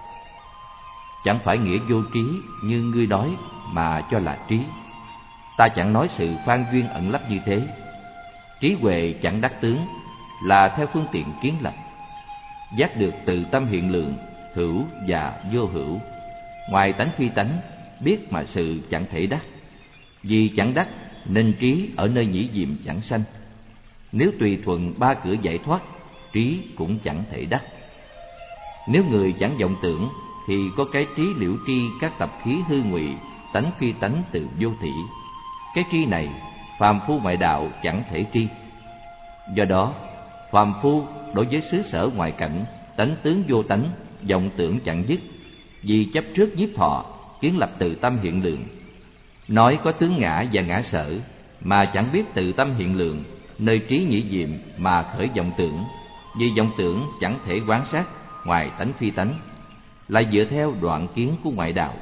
Chẳng phải nghĩa vô trí như ngươi nói mà cho là trí. Ta chẳng nói sự phan duyên ẩn lấp như thế. Trí huệ chẳng đắc tướng là theo phương tiện kiến lập. Giác được từ tâm hiện lượng, hữu và vô hữu, ngoài tánh phi tánh, biết mà sự chẳng thể đắc. Vì chẳng đắc nên trí ở nơi nhĩ diệm chẳng sanh. Nếu tùy thuận ba cửa giải thoát, trí cũng chẳng thể đắc. Nếu người chẳng vọng tưởng thì có cái trí liễu tri các tập khí hư ngụy, tánh phi tánh từ vô thỉ. Cái tri này phàm phu ngoại đạo chẳng thể tri. Do đó phàm phu đối với xứ sở ngoại cảnh, tánh tướng vô tánh, vọng tưởng chẳng dứt. Vì chấp trước nhiếp thọ, kiến lập từ tâm hiện lượng. Nói có tướng ngã và ngã sở, mà chẳng biết từ tâm hiện lượng, nơi trí nhĩ diệm mà khởi vọng tưởng. Vì vọng tưởng chẳng thể quán sát ngoài tánh phi tánh, lại dựa theo đoạn kiến của ngoại đạo.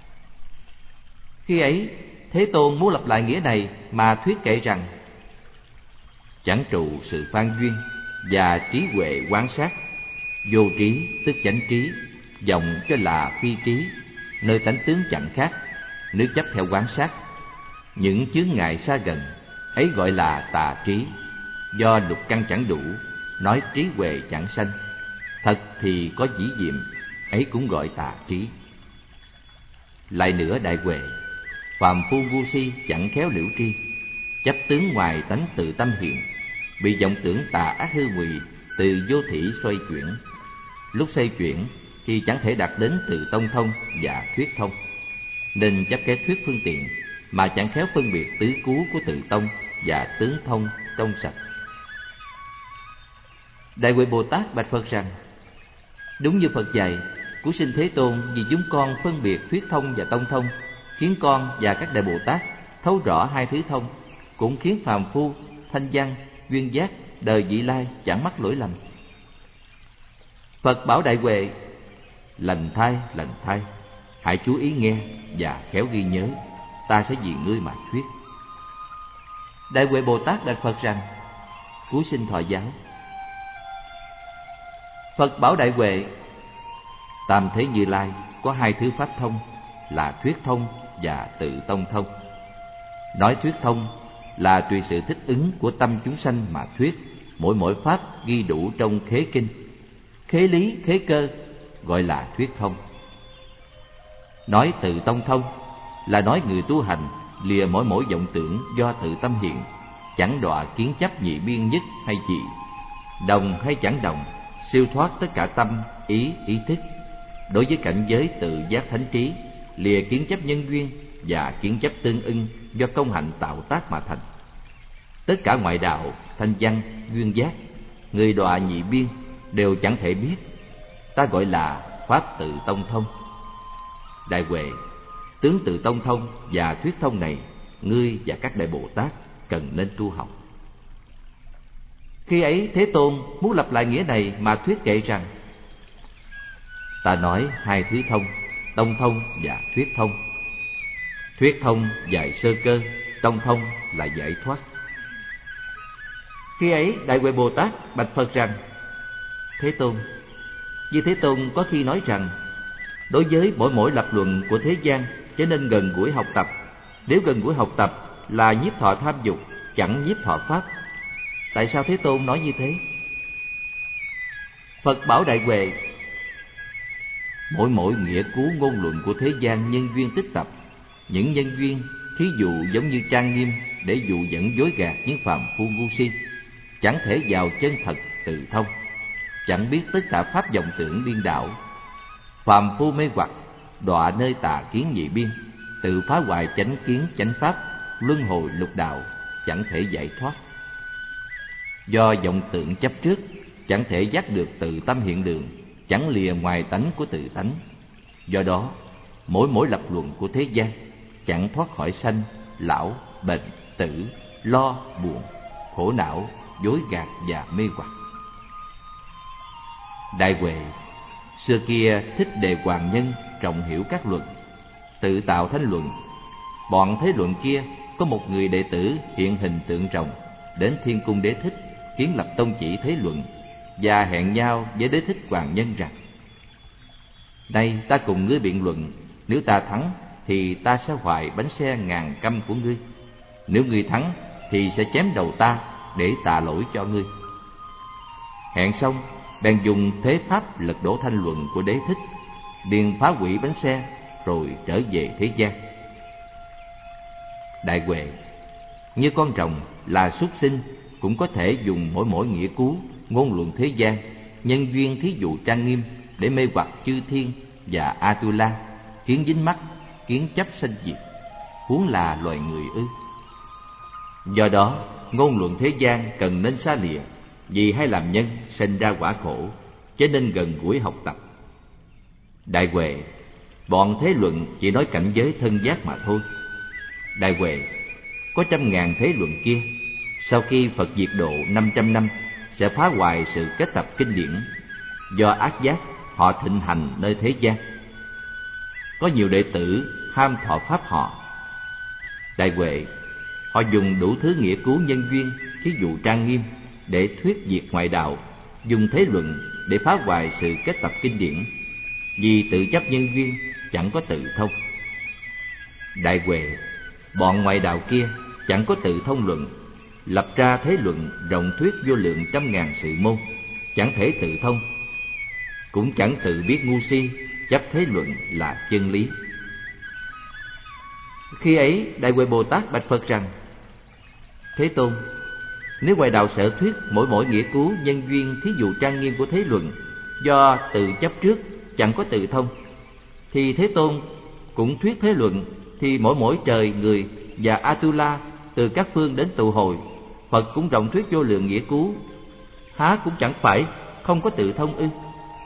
Khi ấy Thế Tôn muốn lặp lại nghĩa này mà thuyết kệ rằng: Chẳng trụ sự phan duyên và trí huệ quán sát. Vô trí tức chánh trí, vọng cho là phi trí, nơi tánh tướng chẳng khác, nếu chấp theo quán sát. Những chướng ngại xa gần, ấy gọi là tà trí. Do lục căn chẳng đủ, nói trí huệ chẳng sanh. Thật thì có dĩ diệm, ấy cũng gọi tà trí. Lại nữa Đại Huệ, phàm phu ngu si chẳng khéo liễu tri, chấp tướng ngoài tánh tự tâm hiện, bị vọng tưởng tà ác hư ngụy từ vô thỉ xoay chuyển. Lúc xoay chuyển thì chẳng thể đạt đến từ tông thông và thuyết thông, nên chấp cái thuyết phương tiện mà chẳng khéo phân biệt tứ cú của tự tông và tướng thông trong sạch. Đại Huệ Bồ Tát bạch Phật rằng: Đúng như Phật dạy, Cứu sinh Thế Tôn vì chúng con phân biệt thuyết thông và tông thông, khiến con và các Đại Bồ Tát thấu rõ hai thứ thông, cũng khiến phàm phu, thanh văn, duyên giác, đời vị lai chẳng mắc lỗi lầm. Phật bảo Đại Huệ: lành thai, lành thai, hãy chú ý nghe và khéo ghi nhớ, ta sẽ vì ngươi mà thuyết. Đại Huệ Bồ Tát bạch Phật rằng: Cứu sinh thọ giáo. Phật bảo Đại Huệ: Tam Thế Như Lai có hai thứ pháp thông là thuyết thông và tự tông thông. Nói thuyết thông là tùy sự thích ứng của tâm chúng sanh mà thuyết, mỗi mỗi pháp ghi đủ trong khế kinh. Khế lý, khế cơ gọi là thuyết thông. Nói tự tông thông là nói người tu hành lìa mỗi mỗi vọng tưởng do tự tâm hiện, chẳng đọa kiến chấp nhị biên nhất hay dị, đồng hay chẳng đồng, siêu thoát tất cả tâm, ý, ý thức. Đối với cảnh giới tự giác thánh trí, lìa kiến chấp nhân duyên và kiến chấp tương ưng do công hạnh tạo tác mà thành. Tất cả ngoại đạo, thanh văn, duyên giác, người đọa nhị biên đều chẳng thể biết, ta gọi là pháp tự tông thông. Đại Huệ, tướng tự tông thông và thuyết thông này, ngươi và các Đại Bồ Tát cần nên tu học. Khi ấy Thế Tôn muốn lặp lại nghĩa này mà thuyết kệ rằng: Ta nói hai thứ thông, tông thông và thuyết thông. Thuyết thông dạy sơ cơ, tông thông là giải thoát. Khi ấy Đại Huệ Bồ Tát bạch Phật rằng: Thế Tôn, như Thế Tôn có khi nói rằng, đối với mỗi mỗi lập luận của thế gian trở nên gần gũi học tập. Nếu gần gũi học tập là nhiếp thọ tham dục, chẳng nhiếp thọ pháp. Tại sao Thế Tôn nói như thế? Phật bảo Đại Huệ: Mỗi mỗi nghĩa cú ngôn luận của thế gian nhân duyên tích tập, những nhân duyên thí dụ giống như trang nghiêm để dụ dẫn dối gạt những phàm phu ngu si, chẳng thể vào chân thật tự thông, chẳng biết tất cả pháp vọng tưởng điên đảo. Phàm phu mê hoặc, đọa nơi tà kiến nhị biên, tự phá hoại chánh kiến chánh pháp, luân hồi lục đạo, chẳng thể giải thoát. Do vọng tưởng chấp trước, chẳng thể giác được tự tâm hiện đường, chẳng lìa ngoài tánh của tự tánh. Do đó, mỗi mỗi lập luận của thế gian chẳng thoát khỏi sanh, lão, bệnh, tử, lo, buồn, khổ não, dối gạt và mê hoặc. Đại Huệ, xưa kia Thích Đề Hoàng Nhân trọng hiểu các luận, tự tạo thánh luận. Bọn thế luận kia có một người đệ tử hiện hình tượng rồng đến Thiên Cung Đế Thích kiến lập tông chỉ thế luận, và hẹn nhau với Đế Thích Hoàng Nhân rằng: Nay ta cùng ngươi biện luận, nếu ta thắng thì ta sẽ hoại bánh xe ngàn căm của ngươi, nếu ngươi thắng thì sẽ chém đầu ta để tạ lỗi cho ngươi. Hẹn xong, bèn dùng thế pháp lật đổ thanh luận của Đế Thích, liền phá hủy bánh xe rồi trở về thế gian. Đại Huệ, như con rồng là súc sinh cũng có thể dùng mỗi mỗi nghĩa cú ngôn luận thế gian, nhân duyên thí dụ trang nghiêm để mê hoặc chư thiên và Atula, khiến dính mắc, kiến chấp sanh diệt, huống là loài người ư? Do đó, ngôn luận thế gian cần nên xa lìa, vì hay làm nhân sinh ra quả khổ, cho nên gần gũi học tập. Đại Huệ, bọn thế luận chỉ nói cảnh giới thân giác mà thôi. Đại Huệ, có trăm ngàn thế luận kia, sau khi Phật diệt độ năm trăm năm sẽ phá hoại sự kết tập kinh điển. Do ác giác họ thịnh hành nơi thế gian, có nhiều đệ tử ham thọ pháp họ. Đại Huệ, họ dùng đủ thứ nghĩa cứu nhân duyên, thí dụ trang nghiêm để thuyết diệt ngoại đạo, dùng thế luận để phá hoại sự kết tập kinh điển. Vì tự chấp nhân duyên, chẳng có tự thông. Đại Huệ, bọn ngoại đạo kia chẳng có tự thông luận, lập ra thế luận rộng thuyết vô lượng trăm ngàn sự môn, chẳng thể tự thông, cũng chẳng tự biết ngu si chấp thế luận là chân lý. Khi ấy Đại Huệ Bồ Tát bạch Phật rằng: Thế Tôn, nếu ngoại đạo sở thuyết mỗi mỗi nghĩa cứu nhân duyên thí dụ trang nghiêm của thế luận, do tự chấp trước chẳng có tự thông, thì Thế Tôn cũng thuyết thế luận, thì mỗi mỗi trời người và Atula từ các phương đến tụ hồi, Phật cũng rộng thuyết vô lượng nghĩa cứu, há cũng chẳng phải không có tự thông ư?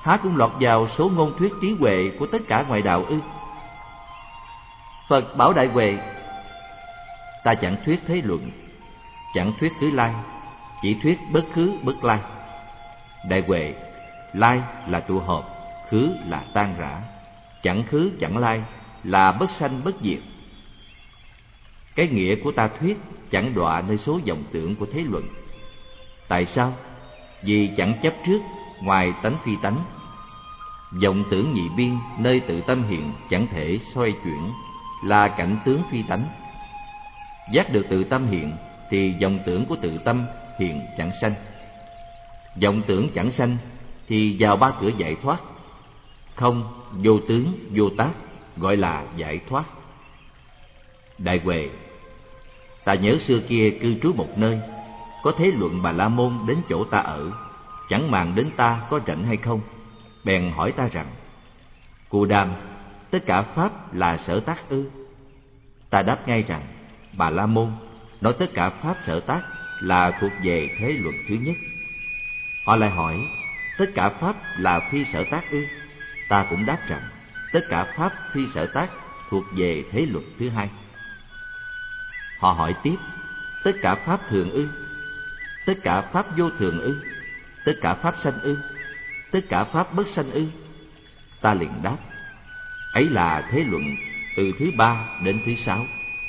há cũng lọt vào số ngôn thuyết trí huệ của tất cả ngoại đạo ư? Phật bảo Đại Huệ: ta chẳng thuyết thế luận, chẳng thuyết khứ lai, chỉ thuyết bất khứ bất lai. Đại Huệ, lai là tụ hợp, khứ là tan rã, chẳng khứ chẳng lai là bất sanh bất diệt. Cái nghĩa của ta thuyết chẳng đọa nơi số vọng tưởng của thế luận. Tại sao? Vì chẳng chấp trước ngoài tánh phi tánh. Vọng tưởng nhị biên nơi tự tâm hiện chẳng thể xoay chuyển, là cảnh tướng phi tánh. Giác được tự tâm hiện thì vọng tưởng của tự tâm hiện chẳng sanh. Vọng tưởng chẳng sanh thì vào ba cửa giải thoát. Không, vô tướng, vô tác, gọi là giải thoát. Đại Huệ, ta nhớ xưa kia cư trú một nơi, có thế luận Bà La Môn đến chỗ ta ở, chẳng màng đến ta có rảnh hay không, bèn hỏi ta rằng: Cù Đàm, tất cả pháp là sở tác ư? Ta đáp ngay rằng: Bà La Môn, nói tất cả pháp sở tác là thuộc về thế luận thứ nhất. Họ lại hỏi: tất cả pháp là phi sở tác ư? Ta cũng đáp rằng: tất cả pháp phi sở tác thuộc về thế luận thứ hai. Họ hỏi tiếp: tất cả pháp thường ư? Tất cả pháp vô thường ư? Tất cả pháp sanh ư? Tất cả pháp bất sanh ư? Ta liền đáp: ấy là thế luận từ thứ ba đến thứ sáu.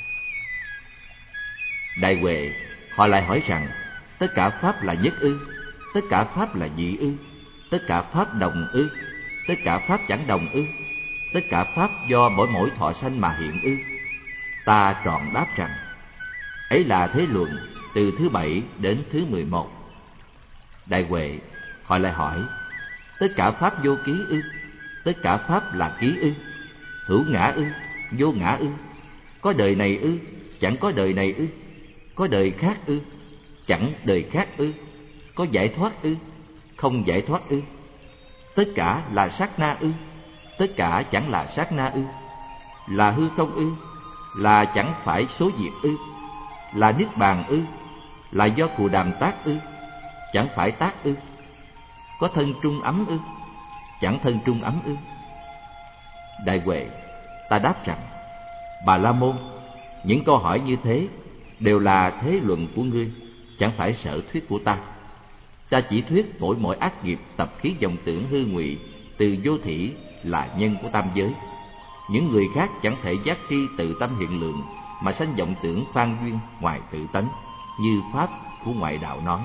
Đại Huệ, họ lại hỏi rằng: tất cả pháp là nhất ư? Tất cả pháp là nhị ư? Tất cả pháp đồng ư? Tất cả pháp chẳng đồng ư? Tất cả pháp do mỗi mỗi thọ sanh mà hiện ư? Ta trọn đáp rằng: ấy là thế luận từ thứ bảy đến thứ mười một. Đại Huệ, họ lại hỏi: tất cả pháp vô ký ư? Tất cả pháp là ký ư? Hữu ngã ư? Vô ngã ư? Có đời này ư? Chẳng có đời này ư? Có đời khác ư? Chẳng đời khác ư? Có giải thoát ư? Không giải thoát ư? Tất cả là sát na ư? Tất cả chẳng là sát na ư? Là hư không ư? Là chẳng phải số diệt ư? Là niết bàn ư? Là do Cù Đàm tác ư? Chẳng phải tác ư? Có thân trung ấm ư? Chẳng thân trung ấm ư? Đại Huệ, ta đáp rằng: Bà La Môn, những câu hỏi như thế đều là thế luận của ngươi, chẳng phải sở thuyết của ta. Ta chỉ thuyết mỗi mỗi ác nghiệp tập khí vọng tưởng hư ngụy từ vô thỉ là nhân của tam giới. Những người khác chẳng thể giác tri tự tâm hiện lượng mà sanh vọng tưởng phan duyên ngoài tự tánh, như pháp của ngoại đạo nói.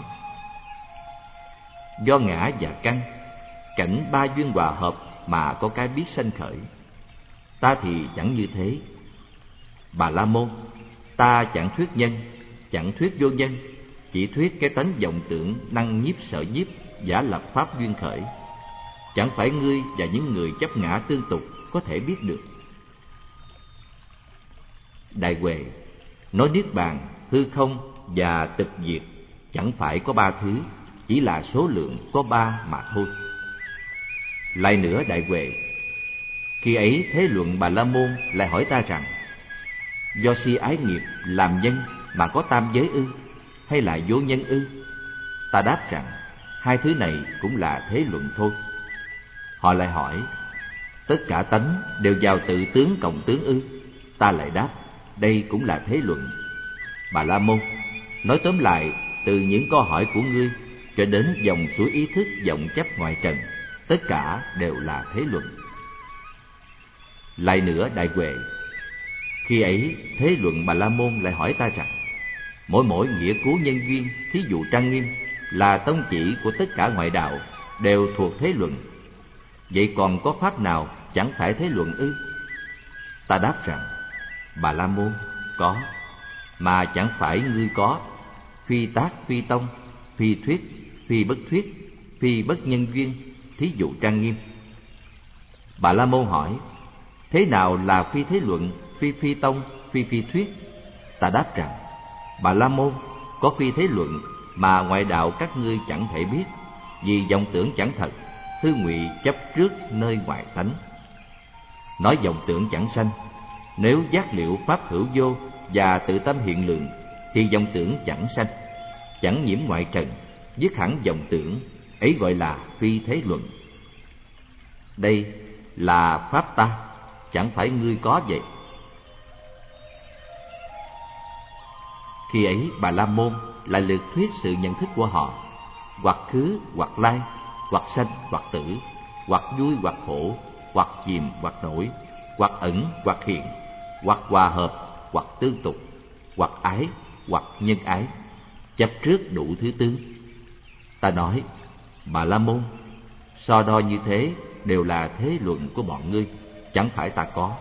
Do ngã và căn, cảnh ba duyên hòa hợp mà có cái biết sanh khởi. Ta thì chẳng như thế. Bà La Môn, ta chẳng thuyết nhân, chẳng thuyết vô nhân, chỉ thuyết cái tánh vọng tưởng năng nhiếp sở nhiếp, giả lập pháp duyên khởi. Chẳng phải ngươi và những người chấp ngã tương tục có thể biết được. Đại Huệ, nói niết bàn, hư không và tịch diệt chẳng phải có ba thứ, chỉ là số lượng có ba mà thôi. Lại nữa Đại Huệ, khi ấy thế luận Bà La Môn lại hỏi ta rằng: do si ái nghiệp làm nhân mà có tam giới ư, hay là vô nhân ư? Ta đáp rằng: hai thứ này cũng là thế luận thôi. Họ lại hỏi: tất cả tánh đều vào tự tướng cộng tướng ư? Ta lại đáp: đây cũng là thế luận. Bà La Môn, nói tóm lại, từ những câu hỏi của ngươi cho đến dòng suối ý thức vọng chấp ngoại trần, tất cả đều là thế luận. Lại nữa Đại Huệ, khi ấy thế luận Bà La Môn lại hỏi ta rằng: mỗi mỗi nghĩa cứu nhân duyên, thí dụ trang nghiêm, là tông chỉ của tất cả ngoại đạo, đều thuộc thế luận. Vậy còn có pháp nào chẳng phải thế luận ư? Ta đáp rằng: Bà La Môn, có, mà chẳng phải ngươi có. Phi tác phi tông, phi thuyết phi bất thuyết, phi bất nhân duyên, thí dụ trang nghiêm. Bà La Môn hỏi: thế nào là phi thế luận, phi phi tông, phi phi thuyết? Ta đáp rằng: Bà La Môn, có phi thế luận mà ngoại đạo các ngươi chẳng thể biết, vì vọng tưởng chẳng thật, hư ngụy chấp trước nơi ngoại tánh. Nói vọng tưởng chẳng sanh, nếu giác liệu pháp hữu vô và tự tâm hiện lượng, thì vọng tưởng chẳng sanh, chẳng nhiễm ngoại trần, dứt hẳn vọng tưởng, ấy gọi là phi thế luận. Đây là pháp ta, chẳng phải ngươi có vậy. Khi ấy Bà La Môn lại lược thuyết sự nhận thức của họ, hoặc khứ hoặc lai, hoặc sanh hoặc tử, hoặc vui hoặc khổ, hoặc chìm hoặc nổi, hoặc ẩn hoặc hiện, hoặc hòa hợp hoặc tương tục, hoặc ái hoặc nhân ái, chấp trước đủ thứ tướng. Ta nói: Bà La Môn, so đo như thế đều là thế luận của bọn ngươi, chẳng phải ta có.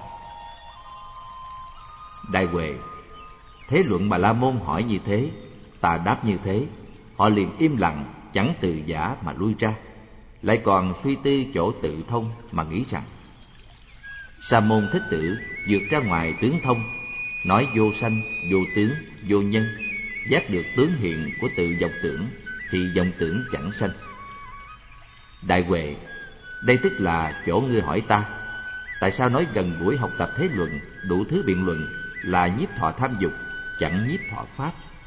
Đại Huệ, thế luận Bà La Môn hỏi như thế, ta đáp như thế, họ liền im lặng, chẳng từ giả mà lui ra, lại còn suy tư chỗ tự thông mà nghĩ rằng: Sa môn Thích Tử vượt ra ngoài tướng thông, nói vô sanh, vô tướng, vô nhân, giác được tướng hiện của tự vọng tưởng, thì vọng tưởng chẳng sanh. Đại Huệ, đây tức là chỗ ngươi hỏi ta, tại sao nói gần gũi học tập thế luận, đủ thứ biện luận là nhiếp thọ tham dục, chẳng nhiếp thọ pháp?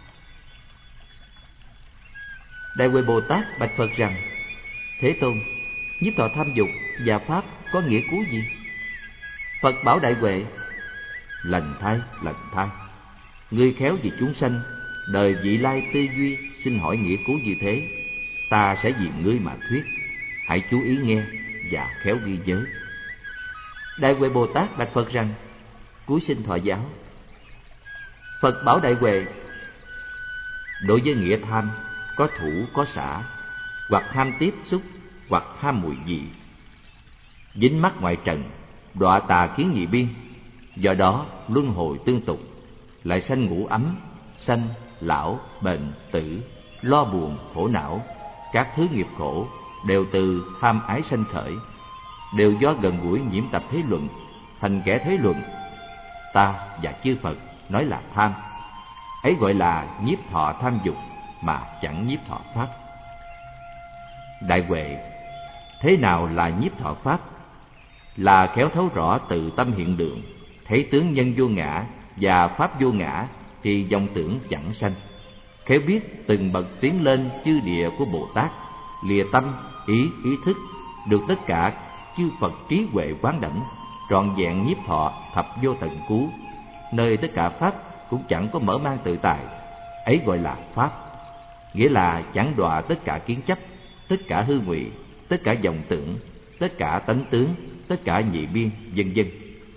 Đại Huệ Bồ Tát bạch Phật rằng: Thế Tôn, nhiếp thọ tham dục và pháp có nghĩa cú gì? Phật bảo Đại Huệ: Lành thay, lành thay, ngươi khéo vì chúng sanh, đời vị lai tư duy, xin hỏi nghĩa cú như thế, ta sẽ vì ngươi mà thuyết, hãy chú ý nghe và khéo ghi nhớ. Đại Huệ Bồ Tát bạch Phật rằng: Cúi xin thọ giáo. Phật bảo Đại Huệ: Đối với nghĩa tham, có thủ có xả, hoặc ham tiếp xúc, hoặc ham mùi vị, dính mắc ngoại trần, đọa tà kiến nhị biên, do đó luân hồi tương tục, lại sanh ngủ ấm, sanh lão bệnh tử, lo buồn khổ não. Các thứ nghiệp khổ đều từ tham ái sanh khởi, đều do gần gũi nhiễm tập thế luận, thành kẻ thế luận. Ta và chư Phật nói là tham, ấy gọi là nhiếp thọ tham dục, mà chẳng nhiếp thọ pháp. Đại Huệ, thế nào là nhiếp thọ pháp? Là khéo thấu rõ tự tâm hiện tượng, thấy tướng nhân vô ngã và pháp vô ngã, thì vọng tưởng chẳng sanh. Khéo biết từng bậc tiến lên chư địa của Bồ Tát, lìa tâm, ý, ý thức, được tất cả chư Phật trí huệ quán đảnh, trọn vẹn nhiếp thọ thập vô tận cú, nơi tất cả pháp cũng chẳng có mở mang tự tại, ấy gọi là pháp. Nghĩa là chẳng đọa tất cả kiến chấp, tất cả hư ngụy, tất cả vọng tưởng, tất cả tánh tướng, tất cả nhị biên, vân vân.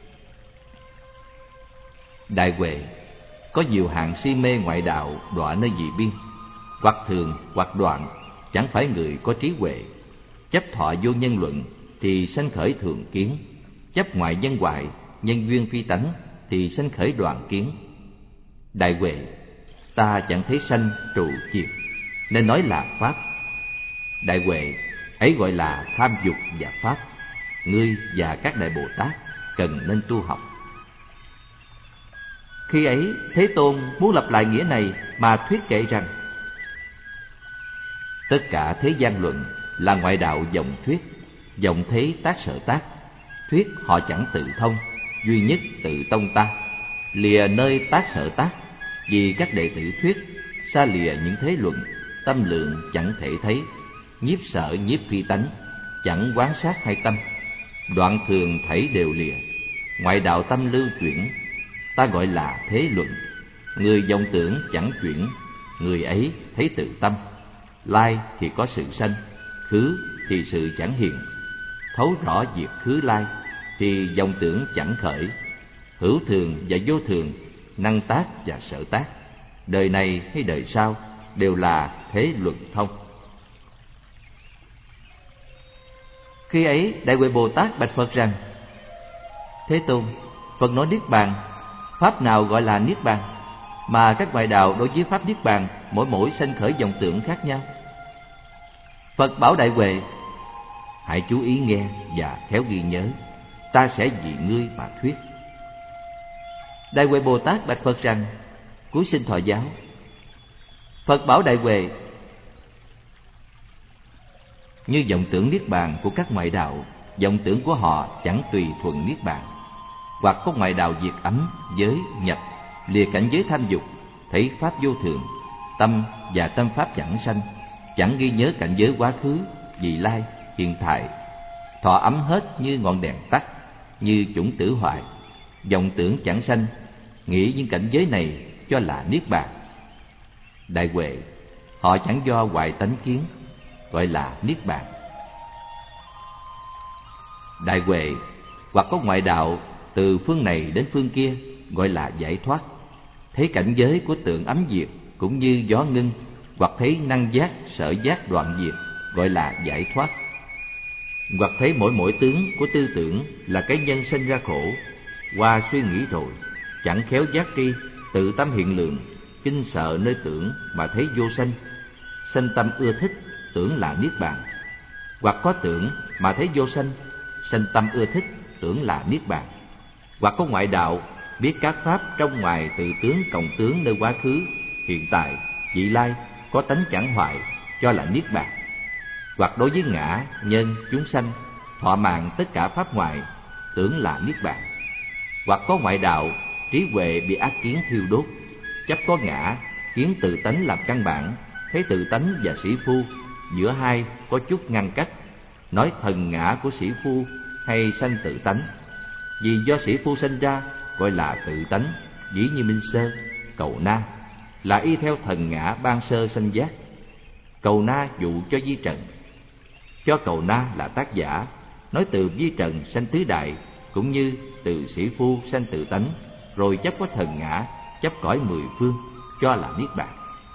Đại Huệ, có nhiều hạng si mê ngoại đạo đọa nơi dị biên, hoặc thường hoặc đoạn, chẳng phải người có trí huệ. Chấp thọ vô nhân luận thì sanh khởi thường kiến, chấp ngoại nhân hoại, nhân duyên phi tánh thì sanh khởi đoạn kiến. Đại Huệ, ta chẳng thấy sanh trụ chiệt, nên nói là pháp. Đại Huệ, ấy gọi là tham dục và pháp. Ngươi và các đại Bồ Tát cần nên tu học. Khi ấy Thế Tôn muốn lặp lại nghĩa này mà thuyết kệ rằng: Tất cả thế gian luận là ngoại đạo vọng thuyết, vọng thế tác sở tác, thuyết họ chẳng tự thông, duy nhất tự tông ta, lìa nơi tác sở tác. Vì các đệ tử thuyết, xa lìa những thế luận, tâm lượng chẳng thể thấy, nhiếp sở nhiếp phi tánh, chẳng quán sát hay tâm, đoạn thường thảy đều lìa, ngoại đạo tâm lưu chuyển, ta gọi là thế luận. Người vọng tưởng chẳng chuyển, người ấy thấy tự tâm. Lai thì có sự sanh, khứ thì sự chẳng hiện. Thấu rõ việc khứ lai thì vọng tưởng chẳng khởi. Hữu thường và vô thường, năng tác và sở tác, đời này hay đời sau đều là thế luận thông. Khi ấy Đại Huệ Bồ Tát bạch Phật rằng: Thế Tôn, Phật nói Niết Bàn, pháp nào gọi là Niết Bàn, mà các ngoại đạo đối với pháp Niết Bàn mỗi mỗi sanh khởi vọng tưởng khác nhau? Phật bảo Đại Huệ: Hãy chú ý nghe và khéo ghi nhớ, ta sẽ vì ngươi mà thuyết. Đại Huệ Bồ Tát bạch Phật rằng: Cúi xin thọ giáo. Phật bảo Đại Huệ: Như vọng tưởng Niết Bàn của các ngoại đạo, vọng tưởng của họ chẳng tùy thuận Niết Bàn. Hoặc có ngoại đạo diệt ấm, giới, nhập, lìa cảnh giới tham dục, thấy pháp vô thường, tâm và tâm pháp chẳng sanh, chẳng ghi nhớ cảnh giới quá khứ, vị lai, hiện tại, thọ ấm hết như ngọn đèn tắt, như chủng tử hoại, vọng tưởng chẳng sanh, nghĩ những cảnh giới này cho là niết bàn. Đại huệ, họ chẳng do hoại tánh kiến, gọi là niết bàn. Đại huệ, hoặc có ngoại đạo từ phương này đến phương kia, gọi là giải thoát. Thấy cảnh giới của tượng ấm diệt cũng như gió ngưng, hoặc thấy năng giác, sở giác đoạn diệt, gọi là giải thoát. Hoặc thấy mỗi mỗi tướng của tư tưởng là cái nhân sinh ra khổ, qua suy nghĩ rồi chẳng khéo giác tri, tự tâm hiện lượng, kinh sợ nơi tưởng mà thấy vô sanh, sanh tâm ưa thích, tưởng là niết bàn. Hoặc có tưởng mà thấy vô sanh, sanh tâm ưa thích, tưởng là niết bàn. Hoặc có ngoại đạo biết các pháp trong ngoài tự tướng cộng tướng nơi quá khứ, hiện tại, vị lai có tánh chẳng hoại, cho là niết bàn. Hoặc đối với ngã, nhân, chúng sanh thọ mạng tất cả pháp ngoại, tưởng là niết bàn. Hoặc có ngoại đạo trí huệ bị ác kiến thiêu đốt, chấp có ngã, kiến tự tánh làm căn bản, thấy tự tánh và sĩ phu giữa hai có chút ngăn cách, nói thần ngã của sĩ phu hay sanh tự tánh. Vì do sĩ phu sinh ra gọi là tự tánh, dĩ như Minh Sơ, Cầu Na là y theo thần ngã ban sơ sanh giác. Cầu Na dụ cho Vi Trần, cho Cầu Na là tác giả, nói từ Vi Trần sanh tứ đại, cũng như từ sĩ phu sanh tự tánh, rồi chấp có thần ngã, chấp cõi mười phương, cho là niết bàn.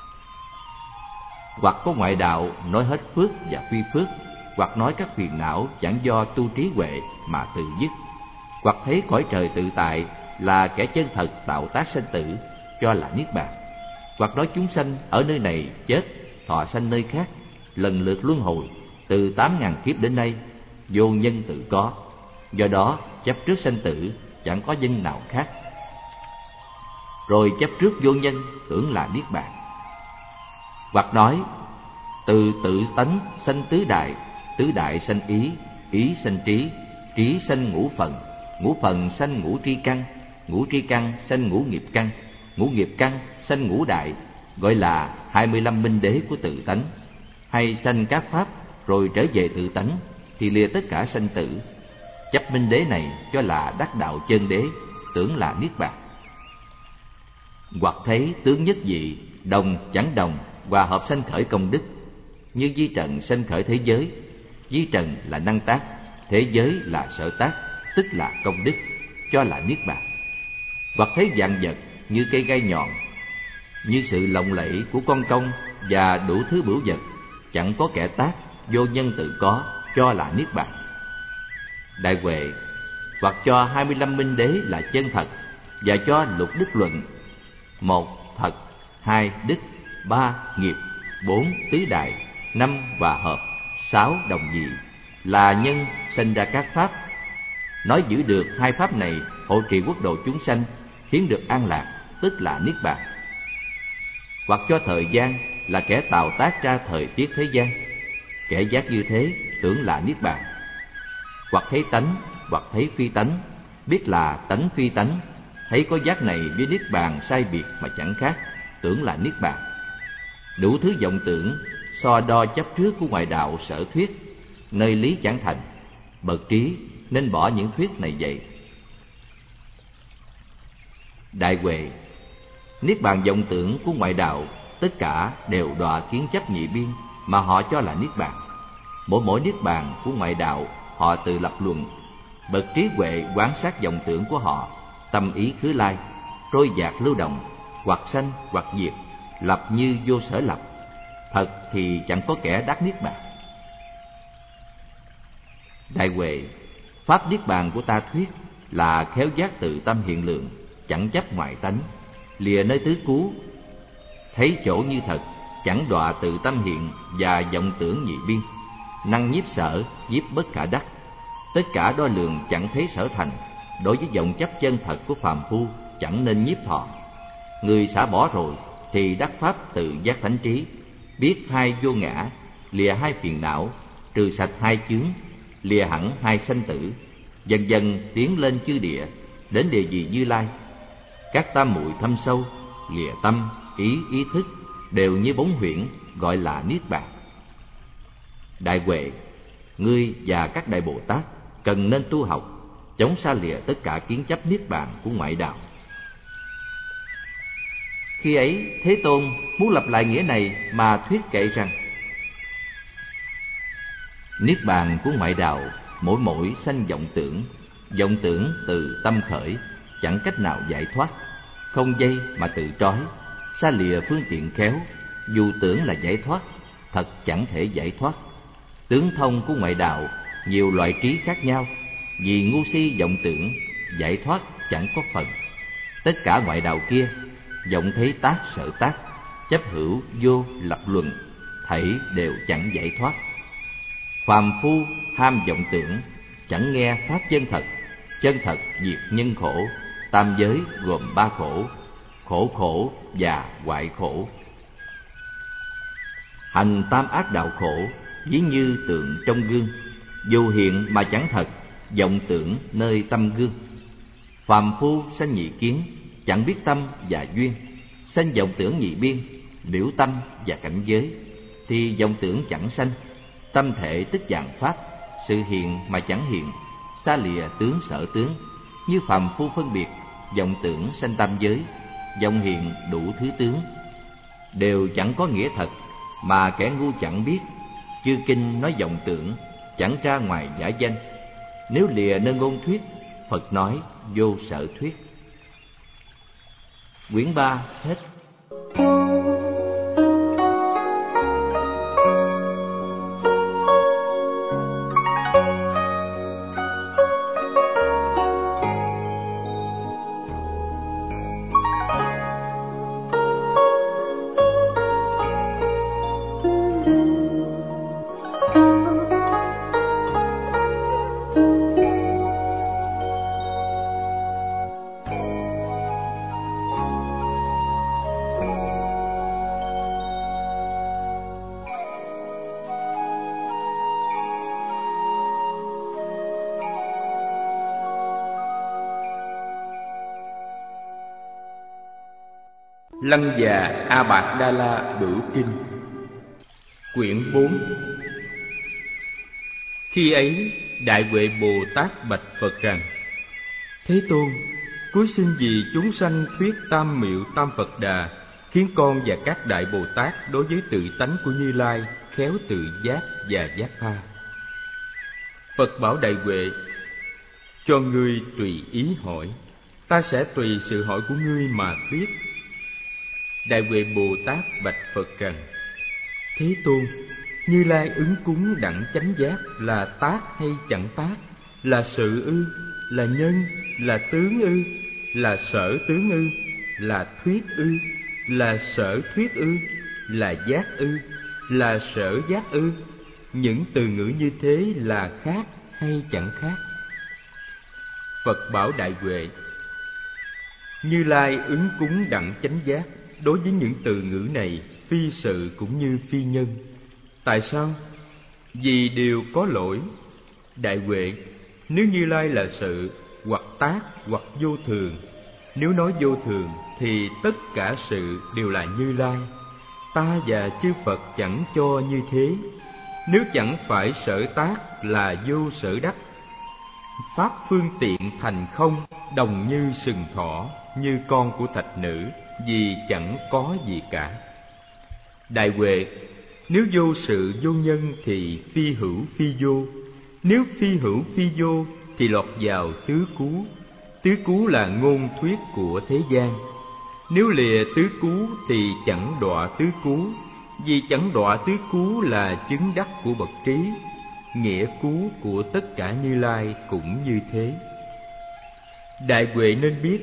Hoặc có ngoại đạo nói hết phước và phi phước, hoặc nói các phiền não chẳng do tu trí huệ mà tự dứt, hoặc thấy cõi trời tự tại là kẻ chân thật tạo tác sanh tử, cho là niết bàn. Hoặc nói chúng sanh ở nơi này chết, thọ sanh nơi khác, lần lượt luân hồi từ tám ngàn kiếp đến nay, vô nhân tự có, do đó chấp trước sanh tử chẳng có nhân nào khác. Rồi chấp trước vô nhân, tưởng là niết bàn. Hoặc nói từ tự tánh sanh tứ đại, tứ đại sanh ý, ý sanh trí, trí sanh ngũ phần, ngũ phần sanh ngũ tri căn, ngũ tri căn sanh ngũ nghiệp căn, ngũ nghiệp căn sanh ngũ đại, gọi là hai mươi lăm minh đế của tự tánh. Hay sanh các pháp rồi trở về tự tánh, thì lìa tất cả sanh tử. Chấp minh đế này cho là đắc đạo chân đế, tưởng là niết bàn. Hoặc thấy tướng nhất dị, đồng chẳng đồng, hòa hợp sanh khởi công đức, như Vi Trần sanh khởi thế giới. Vi Trần là năng tác, thế giới là sở tác, tức là công đức, cho là niết bàn. Hoặc thấy vạn vật như cây gai nhọn, như sự lộng lẫy của con công và đủ thứ bửu vật, chẳng có kẻ tác, vô nhân tự có, cho là niết bàn. Đại huệ, hoặc cho hai mươi lăm minh đế là chân thật, và cho lục đức luận: một thật, hai đức, ba nghiệp, bốn tứ đại, năm hòa hợp, sáu đồng dị, là nhân sinh ra các pháp. Nói giữ được hai pháp này hộ trì quốc độ chúng sanh, khiến được an lạc, tức là niết bàn. Hoặc cho thời gian là kẻ tạo tác ra thời tiết thế gian, kẻ giác như thế tưởng là niết bàn. Hoặc thấy tánh, hoặc thấy phi tánh, biết là tánh phi tánh, thấy có giác này với niết bàn sai biệt mà chẳng khác, tưởng là niết bàn. Đủ thứ vọng tưởng so đo chấp trước của ngoại đạo sở thuyết, nơi lý chẳng thành, bậc trí nên bỏ những thuyết này vậy. Đại huệ, niết bàn vọng tưởng của ngoại đạo tất cả đều đọa kiến chấp nhị biên mà họ cho là niết bàn. Mỗi mỗi niết bàn của ngoại đạo họ tự lập luận. Bậc trí huệ quán sát vọng tưởng của họ, tâm ý khứ lai, trôi dạt lưu động, hoặc sanh hoặc diệt, lập như vô sở lập. Thật thì chẳng có kẻ đắc niết bàn. Đại huệ, pháp niết bàn của ta thuyết là khéo giác tự tâm hiện lượng, chẳng chấp ngoại tánh, lìa nơi tứ cú, thấy chỗ như thật, chẳng đọa tự tâm hiện và vọng tưởng nhị biên, năng nhiếp sở, nhiếp bất khả đắc. Tất cả đo lường chẳng thấy sở thành, đối với vọng chấp chân thật của phàm phu chẳng nên nhiếp thọ. Người xả bỏ rồi thì đắc pháp tự giác thánh trí, biết hai vô ngã, lìa hai phiền não, trừ sạch hai chướng, lìa hẳn hai sanh tử, dần dần tiến lên chư địa, đến địa vị Như Lai. Các tam muội thâm sâu, lìa tâm, ý, ý thức đều như bóng huyễn, gọi là niết bàn. Đại huệ, ngươi và các đại Bồ Tát cần nên tu học, chống xa lìa tất cả kiến chấp niết bàn của ngoại đạo. Khi ấy, Thế Tôn muốn lặp lại nghĩa này mà thuyết kệ rằng: niết bàn của ngoại đạo mỗi mỗi sanh vọng tưởng, vọng tưởng từ tâm khởi, chẳng cách nào giải thoát, không dây mà tự trói, xa lìa phương tiện khéo, dù tưởng là giải thoát, thật chẳng thể giải thoát. Tướng thông của ngoại đạo nhiều loại trí khác nhau, vì ngu si vọng tưởng, giải thoát chẳng có phần. Tất cả ngoại đạo kia vọng thấy tác sở tác, chấp hữu vô lập luận, thảy đều chẳng giải thoát. Phàm phu ham vọng tưởng, chẳng nghe pháp chân thật. Chân thật diệt nhân khổ, tam giới gồm ba khổ: khổ khổ và hoại khổ. Hành tam ác đạo khổ, ví như tượng trong gương, dù hiện mà chẳng thật, vọng tưởng nơi tâm gương. Phàm phu sanh nhị kiến, chẳng biết tâm và duyên, sanh vọng tưởng nhị biên, liễu tâm và cảnh giới, thì vọng tưởng chẳng sanh. Tâm thể tức dạng pháp, sự hiện mà chẳng hiện, xa lìa tướng sở tướng. Như phàm phu phân biệt, vọng tưởng sanh tam giới, vọng hiện đủ thứ tướng, đều chẳng có nghĩa thật, mà kẻ ngu chẳng biết. Chư kinh nói vọng tưởng, chẳng ra ngoài giả danh. Nếu lìa nơi ngôn thuyết, Phật nói vô sở thuyết. Quyển ba hết. Lăng Già A Bạc Đa La Bửu Kinh, quyển bốn. Khi ấy, Đại Huệ Bồ Tát bạch Phật rằng: Thế Tôn, cuối xin vì chúng sanh thuyết tam miệu tam Phật Đà, khiến con và các Đại Bồ Tát đối với tự tánh của Như Lai khéo tự giác và giác tha. Phật bảo Đại Huệ: cho ngươi tùy ý hỏi, ta sẽ tùy sự hỏi của ngươi mà thuyết. Đại Huệ Bồ Tát bạch Phật rằng: Thế Tôn, Như Lai ứng cúng đẳng chánh giác là tác hay chẳng tác? Là sự ư? Là nhân? Là tướng ư? Là sở tướng ư? Là thuyết ư? Là sở thuyết ư? Là giác ư? Là sở giác ư? Những từ ngữ như thế là khác hay chẳng khác? Phật bảo Đại Huệ: Như Lai ứng cúng đẳng chánh giác đối với những từ ngữ này phi sự cũng như phi nhân. Tại sao? Vì đều có lỗi. Đại Huệ, nếu Như Lai là sự, hoặc tác, hoặc vô thường, nếu nói vô thường thì tất cả sự đều là Như Lai. Ta và chư Phật chẳng cho như thế. Nếu chẳng phải sở tác là vô sở đắc. Pháp phương tiện thành không, đồng như sừng thỏ, như con của thạch nữ, vì chẳng có gì cả. Đại Huệ, nếu vô sự vô nhân thì phi hữu phi vô. Nếu phi hữu phi vô thì lọt vào tứ cú. Tứ cú là ngôn thuyết của thế gian. Nếu lìa tứ cú thì chẳng đọa tứ cú. Vì chẳng đọa tứ cú là chứng đắc của bậc trí. Nghĩa cú của tất cả Như Lai cũng như thế. Đại Huệ nên biết,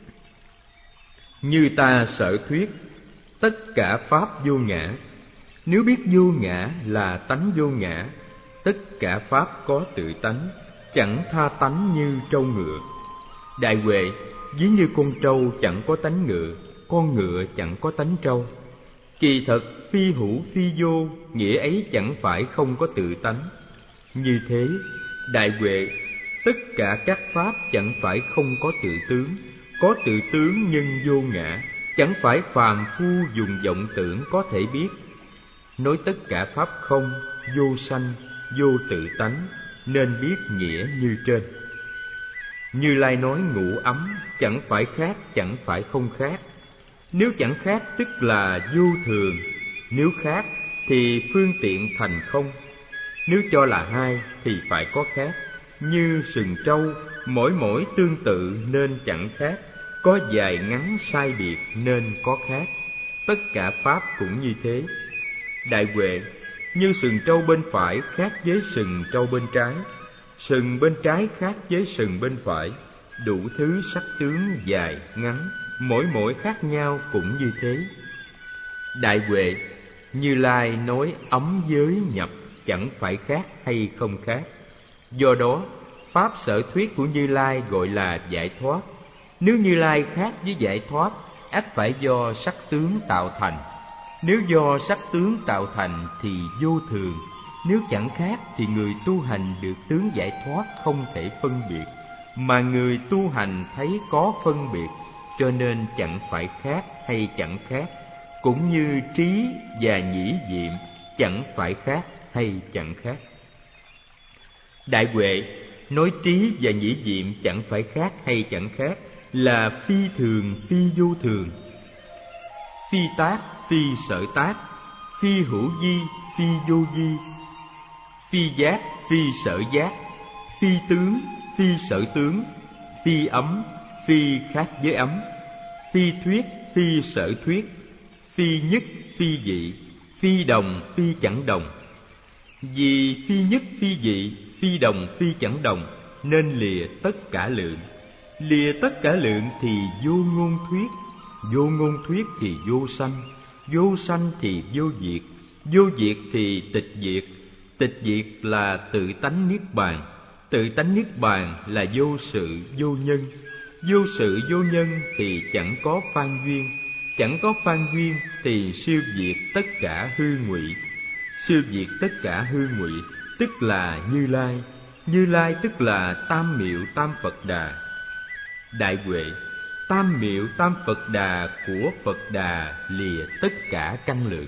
như ta sở thuyết, tất cả pháp vô ngã. Nếu biết vô ngã là tánh vô ngã, tất cả pháp có tự tánh, chẳng tha tánh như trâu ngựa. Đại Huệ, ví như con trâu chẳng có tánh ngựa, con ngựa chẳng có tánh trâu. Kỳ thật phi hữu phi vô, nghĩa ấy chẳng phải không có tự tánh. Như thế, Đại Huệ, tất cả các pháp chẳng phải không có tự tướng, có tự tướng nhưng vô ngã, chẳng phải phàm phu dùng vọng tưởng có thể biết. Nói tất cả pháp không, vô sanh, vô tự tánh, nên biết nghĩa như trên. Như Lai nói ngũ ấm chẳng phải khác, chẳng phải không khác. Nếu chẳng khác tức là vô thường, nếu khác thì phương tiện thành không. Nếu cho là hai thì phải có khác. Như sừng trâu, mỗi mỗi tương tự nên chẳng khác, có dài ngắn sai biệt nên có khác. Tất cả pháp cũng như thế. Đại Huệ, như sừng trâu bên phải khác với sừng trâu bên trái, sừng bên trái khác với sừng bên phải, đủ thứ sắc tướng dài, ngắn, mỗi mỗi khác nhau cũng như thế. Đại Huệ, Như Lai nói ấm giới nhập chẳng phải khác hay không khác. Do đó, pháp sở thuyết của Như Lai gọi là giải thoát. Nếu Như Lai khác với giải thoát, ắt phải do sắc tướng tạo thành. Nếu do sắc tướng tạo thành thì vô thường. Nếu chẳng khác thì người tu hành được tướng giải thoát không thể phân biệt, mà người tu hành thấy có phân biệt, cho nên chẳng phải khác hay chẳng khác. Cũng như trí và nhĩ diệm chẳng phải khác hay chẳng khác. Đại Huệ, nói trí và nhĩ diệm chẳng phải khác hay chẳng khác là phi thường phi vô thường, phi tác phi sở tác, phi hữu vi phi vô vi, phi giác phi sở giác, phi tướng phi sở tướng, phi ấm phi khác với ấm, phi thuyết phi sở thuyết, phi nhất phi dị, phi đồng phi chẳng đồng. Vì phi nhất phi dị, phi đồng phi chẳng đồng, nên lìa tất cả lượng. Lìa tất cả lượng thì vô ngôn thuyết, vô ngôn thuyết thì vô sanh, vô sanh thì vô diệt, vô diệt thì tịch diệt. Tịch diệt là tự tánh niết bàn, tự tánh niết bàn là vô sự vô nhân. Vô sự vô nhân thì chẳng có phan duyên, chẳng có phan duyên thì siêu diệt tất cả hư ngụy. Siêu diệt tất cả hư ngụy tức là Như Lai. Như Lai tức là Tam Miệu Tam Phật Đà. Đại Huệ, Tam Miệu Tam Phật Đà của Phật Đà lìa tất cả căn lượng.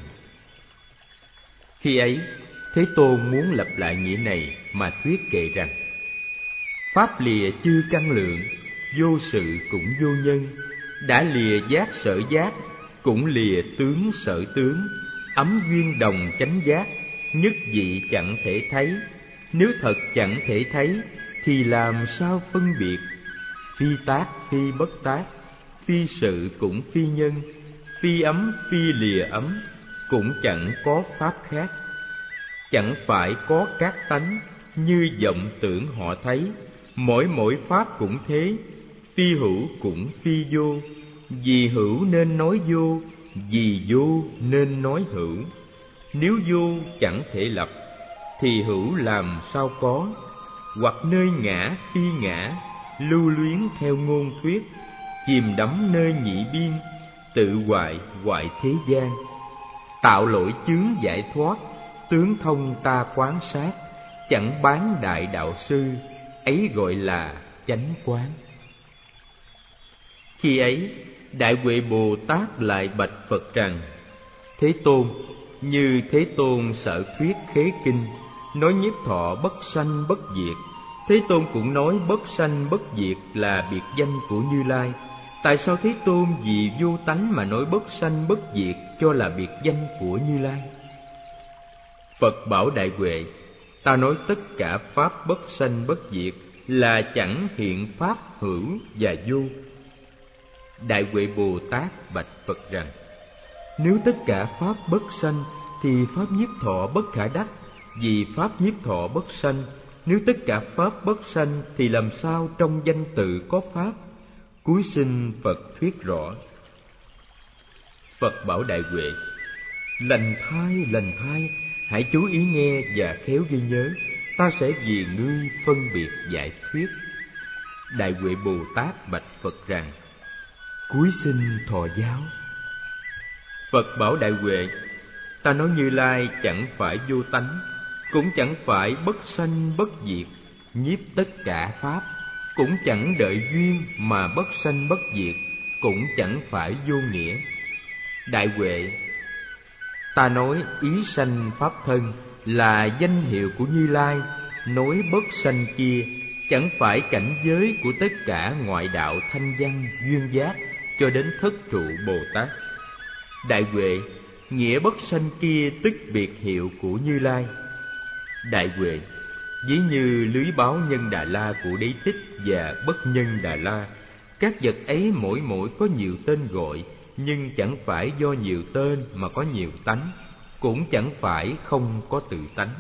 Khi ấy, Thế Tôn muốn lặp lại nghĩa này mà thuyết kệ rằng: pháp lìa chư căn lượng, vô sự cũng vô nhân. Đã lìa giác sở giác, cũng lìa tướng sở tướng. Ấm duyên đồng chánh giác, nhất dị chẳng thể thấy. Nếu thật chẳng thể thấy, thì làm sao phân biệt? Phi tác phi bất tác, phi sự cũng phi nhân. Phi ấm phi lìa ấm, cũng chẳng có pháp khác. Chẳng phải có các tánh, như vọng tưởng họ thấy. Mỗi mỗi pháp cũng thế, phi hữu cũng phi vô. Vì hữu nên nói vô, vì vô nên nói hữu. Nếu vô chẳng thể lập, thì hữu làm sao có? Hoặc nơi ngã phi ngã, lưu luyến theo ngôn thuyết. Chìm đắm nơi nhị biên, tự hoại hoại thế gian. Tạo lỗi chướng giải thoát, tướng thông ta quán sát. Chẳng bán đại đạo sư, ấy gọi là chánh quán. Khi ấy, Đại Huệ Bồ Tát lại bạch Phật rằng: Thế Tôn, như Thế Tôn sở thuyết khế kinh, nói nhiếp thọ bất sanh bất diệt. Thế Tôn cũng nói bất sanh bất diệt là biệt danh của Như Lai. Tại sao Thế Tôn vì vô tánh mà nói bất sanh bất diệt cho là biệt danh của Như Lai? Phật bảo Đại Huệ: ta nói tất cả pháp bất sanh bất diệt là chẳng hiện pháp hữu và vô. Đại Huệ Bồ Tát bạch Phật rằng: nếu tất cả pháp bất sanh thì pháp nhiếp thọ bất khả đắc. Vì pháp nhiếp thọ bất sanh, nếu tất cả pháp bất sanh thì làm sao trong danh tự có pháp? Cúi xin Phật thuyết rõ. Phật bảo Đại Huệ: lành thai, lành thai, hãy chú ý nghe và khéo ghi nhớ. Ta sẽ vì ngươi phân biệt giải thuyết. Đại Huệ Bồ Tát bạch Phật rằng: cúi xin thọ giáo. Phật bảo Đại Huệ: ta nói Như Lai chẳng phải vô tánh, cũng chẳng phải bất sanh bất diệt, nhiếp tất cả pháp. Cũng chẳng đợi duyên mà bất sanh bất diệt, cũng chẳng phải vô nghĩa. Đại Huệ, ta nói ý sanh pháp thân, là danh hiệu của Như Lai, nói bất sanh kia chẳng phải cảnh giới của tất cả ngoại đạo thanh văn duyên giác cho đến thất trụ Bồ Tát. Đại Huệ, nghĩa bất sanh kia tức biệt hiệu của Như Lai. Đại Huệ, ví như lưới báo Nhân Đà La của Đế Thích và bất nhân Đà La, các vật ấy mỗi mỗi có nhiều tên gọi, nhưng chẳng phải do nhiều tên mà có nhiều tánh, cũng chẳng phải không có tự tánh.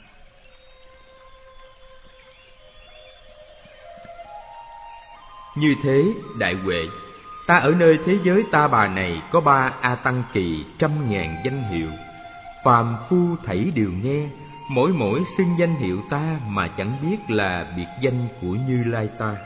Như thế, Đại Huệ, ta ở nơi thế giới Ta Bà này có ba A Tăng Kỳ trăm ngàn danh hiệu, phàm phu thảy đều nghe, mỗi mỗi xưng danh hiệu ta mà chẳng biết là biệt danh của Như Lai ta.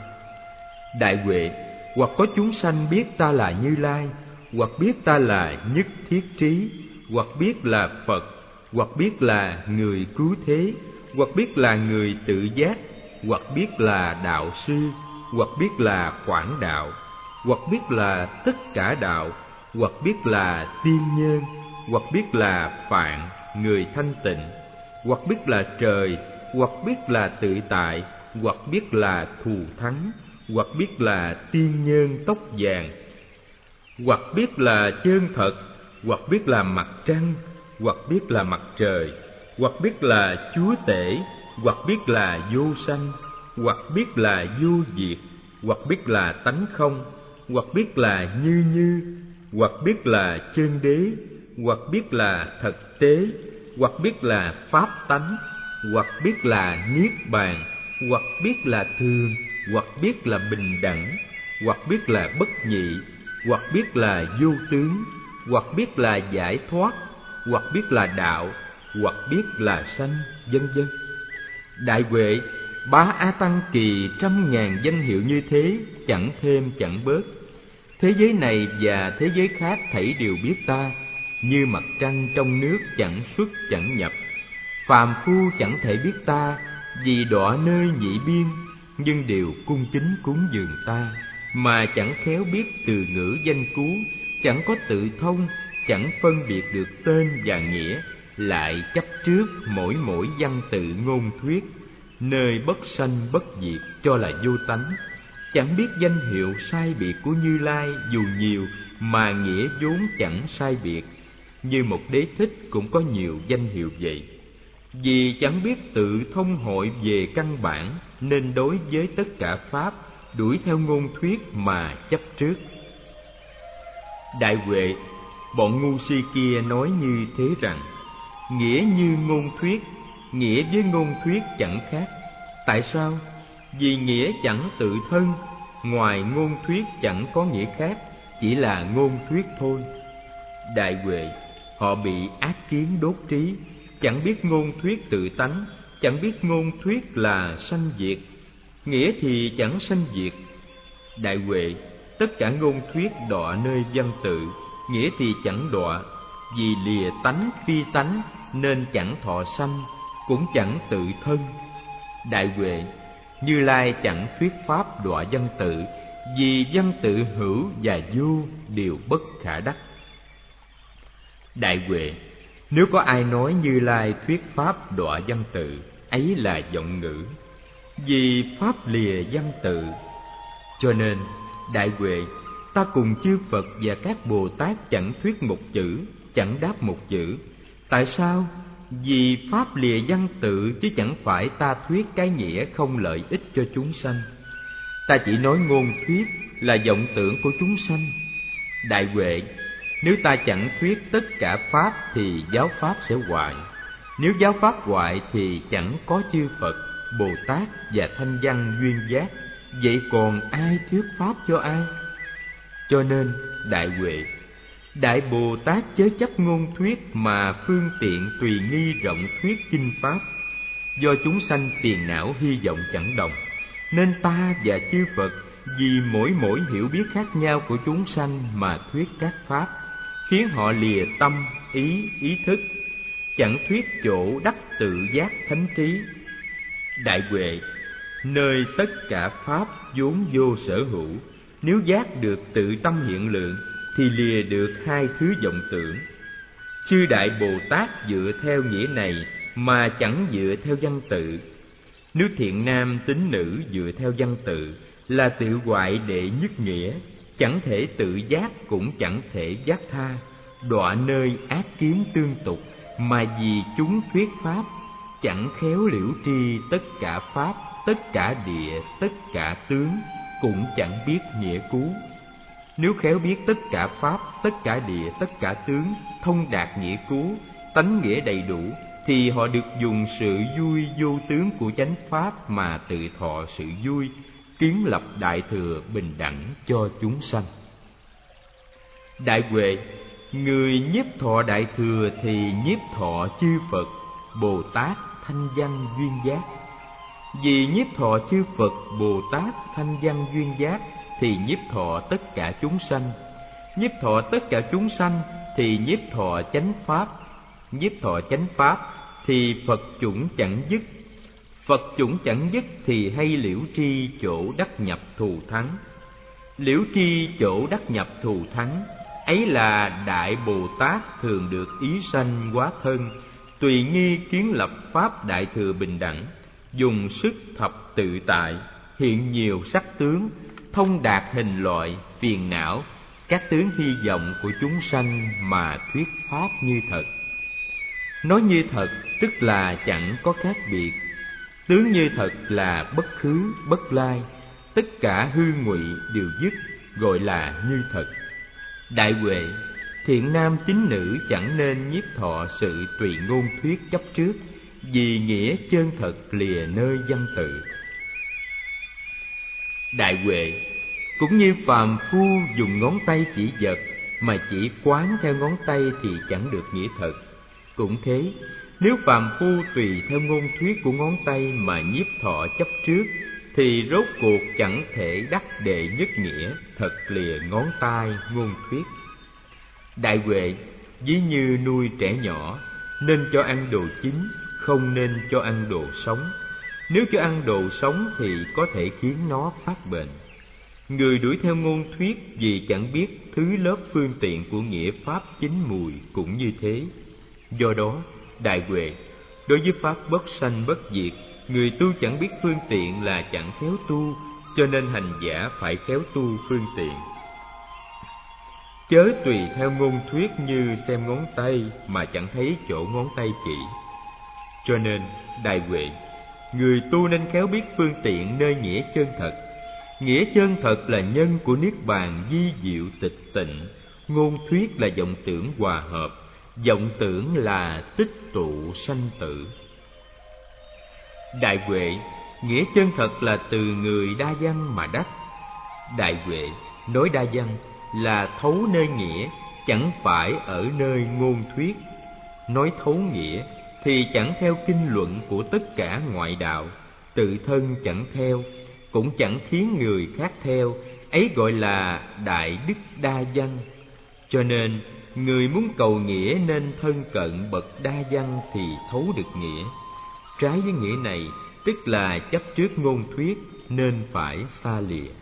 Đại Huệ, hoặc có chúng sanh biết ta là Như Lai, hoặc biết ta là Nhất Thiết Trí, hoặc biết là Phật, hoặc biết là người cứu thế, hoặc biết là người tự giác, hoặc biết là đạo sư, hoặc biết là quảng đạo, hoặc biết là tất cả đạo, hoặc biết là tiên nhân, hoặc biết là Phạn, người thanh tịnh, hoặc biết là trời, hoặc biết là tự tại, hoặc biết là thù thắng, hoặc biết là tiên nhân tóc vàng, hoặc biết là chân thật, hoặc biết là mặt trăng, hoặc biết là mặt trời, hoặc biết là chúa tể, hoặc biết là vô sanh, hoặc biết là vô diệt, hoặc biết là tánh không, hoặc biết là như như, hoặc biết là chân đế, hoặc biết là thật tế, hoặc biết là pháp tánh, hoặc biết là niết bàn, hoặc biết là thường, hoặc biết là bình đẳng, hoặc biết là bất nhị, hoặc biết là vô tướng, hoặc biết là giải thoát, hoặc biết là đạo, hoặc biết là sanh, vân vân. Đại Huệ, ba A Tăng Kỳ trăm ngàn danh hiệu như thế, chẳng thêm chẳng bớt. Thế giới này và thế giới khác thảy đều biết ta, như mặt trăng trong nước chẳng xuất chẳng nhập. Phàm phu chẳng thể biết ta, vì đọa nơi nhị biên, nhưng đều cung kính cúng dường ta, mà chẳng khéo biết từ ngữ danh cú, chẳng có tự thông, chẳng phân biệt được tên và nghĩa, lại chấp trước mỗi mỗi văn tự ngôn thuyết, nơi bất sanh bất diệt cho là vô tánh, chẳng biết danh hiệu sai biệt của Như Lai dù nhiều mà nghĩa vốn chẳng sai biệt. Như một Đế Thích cũng có nhiều danh hiệu vậy. Vì chẳng biết tự thông hội về căn bản, nên đối với tất cả pháp đuổi theo ngôn thuyết mà chấp trước. Đại Huệ, bọn ngu si kia nói như thế rằng, nghĩa như ngôn thuyết, nghĩa với ngôn thuyết chẳng khác. Tại sao? Vì nghĩa chẳng tự thân, ngoài ngôn thuyết chẳng có nghĩa khác, chỉ là ngôn thuyết thôi. Đại Huệ, họ bị ác kiến đốt trí, chẳng biết ngôn thuyết tự tánh, chẳng biết ngôn thuyết là sanh diệt, nghĩa thì chẳng sanh diệt. Đại Huệ, tất cả ngôn thuyết đọa nơi văn tự, nghĩa thì chẳng đọa, vì lìa tánh phi tánh nên chẳng thọ sanh, cũng chẳng tự thân. Đại Huệ, Như Lai chẳng thuyết pháp đọa văn tự, vì văn tự hữu và vô đều bất khả đắc. Đại Huệ, nếu có ai nói Như Lai thuyết pháp đọa văn tự, ấy là vọng ngữ, vì pháp lìa văn tự. Cho nên, Đại Huệ, ta cùng chư Phật và các Bồ Tát chẳng thuyết một chữ, chẳng đáp một chữ. Tại sao? Vì pháp lìa văn tự, chứ chẳng phải ta thuyết cái nghĩa không lợi ích cho chúng sanh. Ta chỉ nói ngôn thuyết là vọng tưởng của chúng sanh. Đại Huệ, nếu ta chẳng thuyết tất cả pháp thì giáo pháp sẽ hoại. Nếu giáo pháp hoại thì chẳng có chư Phật, Bồ Tát và thanh văn duyên giác. Vậy còn ai thuyết pháp cho ai? Cho nên, Đại Huệ, Đại Bồ Tát chớ chấp ngôn thuyết mà phương tiện tùy nghi rộng thuyết kinh pháp. Do chúng sanh tiền não hy vọng chẳng đồng, nên ta và chư Phật vì mỗi mỗi hiểu biết khác nhau của chúng sanh mà thuyết các pháp, khiến họ lìa tâm, ý, ý thức, chẳng thuyết chỗ đắc tự giác thánh trí. Đại Huệ, nơi tất cả pháp vốn vô sở hữu, nếu giác được tự tâm hiện lượng thì lìa được hai thứ vọng tưởng. Chư Đại Bồ Tát dựa theo nghĩa này mà chẳng dựa theo văn tự. Nếu thiện nam tín nữ dựa theo văn tự là tự hoại đệ nhất nghĩa, chẳng thể tự giác cũng chẳng thể giác tha, đọa nơi ác kiếm tương tục, mà vì chúng thuyết pháp, chẳng khéo liễu tri tất cả pháp, tất cả địa, tất cả tướng, cũng chẳng biết nghĩa cú. Nếu khéo biết tất cả pháp, tất cả địa, tất cả tướng, thông đạt nghĩa cú, tánh nghĩa đầy đủ, thì họ được dùng sự vui vô tướng của chánh pháp mà tự thọ sự vui, kiến lập đại thừa bình đẳng cho chúng sanh. Đại Huệ, người nhiếp thọ đại thừa thì nhiếp thọ chư Phật, Bồ Tát, thanh văn duyên giác. Vì nhiếp thọ chư Phật, Bồ Tát, thanh văn duyên giác thì nhiếp thọ tất cả chúng sanh. Nhiếp thọ tất cả chúng sanh thì nhiếp thọ chánh pháp. Nhiếp thọ chánh pháp thì Phật chủng chẳng dứt. Phật chủng chẳng dứt thì hay liễu tri chỗ đắc nhập thù thắng. Liễu tri chỗ đắc nhập thù thắng, ấy là Đại Bồ Tát thường được ý sanh hóa thân, tùy nghi kiến lập pháp đại thừa bình đẳng, dùng sức thập tự tại, hiện nhiều sắc tướng, thông đạt hình loại, phiền não, các tướng hy vọng của chúng sanh mà thuyết pháp như thật. Nói như thật tức là chẳng có khác biệt. Tướng như thật là bất khứ, bất lai, tất cả hư ngụy đều dứt, gọi là như thật. Đại Huệ, thiện nam tín nữ chẳng nên nhiếp thọ sự tùy ngôn thuyết chấp trước, vì nghĩa chân thật lìa nơi văn tự. Đại Huệ, cũng như phàm phu dùng ngón tay chỉ vật mà chỉ quán theo ngón tay thì chẳng được nghĩa thật. Cũng thế, nếu phàm phu tùy theo ngôn thuyết của ngón tay mà nhiếp thọ chấp trước, thì rốt cuộc chẳng thể đắc đệ nhất nghĩa, thật lìa ngón tay ngôn thuyết. Đại Huệ, ví như nuôi trẻ nhỏ, nên cho ăn đồ chín, không nên cho ăn đồ sống. Nếu cho ăn đồ sống thì có thể khiến nó phát bệnh. Người đuổi theo ngôn thuyết vì chẳng biết thứ lớp phương tiện của nghĩa pháp chín mùi cũng như thế. Do đó, Đại Huệ, đối với pháp bất sanh bất diệt, người tu chẳng biết phương tiện là chẳng khéo tu, cho nên hành giả phải khéo tu phương tiện. Chớ tùy theo ngôn thuyết như xem ngón tay mà chẳng thấy chỗ ngón tay chỉ. Cho nên, Đại Huệ, người tu nên khéo biết phương tiện nơi nghĩa chân thật. Nghĩa chân thật là nhân của niết bàn vi diệu tịch tịnh. Ngôn thuyết là vọng tưởng hòa hợp, vọng tưởng là tích tụ sanh tử. Đại Huệ, nghĩa chân thật là từ người đa văn mà đắc. Đại Huệ, nói đa văn là thấu nơi nghĩa, chẳng phải ở nơi ngôn thuyết. Nói thấu nghĩa thì chẳng theo kinh luận của tất cả ngoại đạo, tự thân chẳng theo, cũng chẳng khiến người khác theo, ấy gọi là đại đức đa văn. Cho nên, người muốn cầu nghĩa nên thân cận bậc đa văn thì thấu được nghĩa. Trái với nghĩa này, tức là chấp trước ngôn thuyết nên phải xa lìa.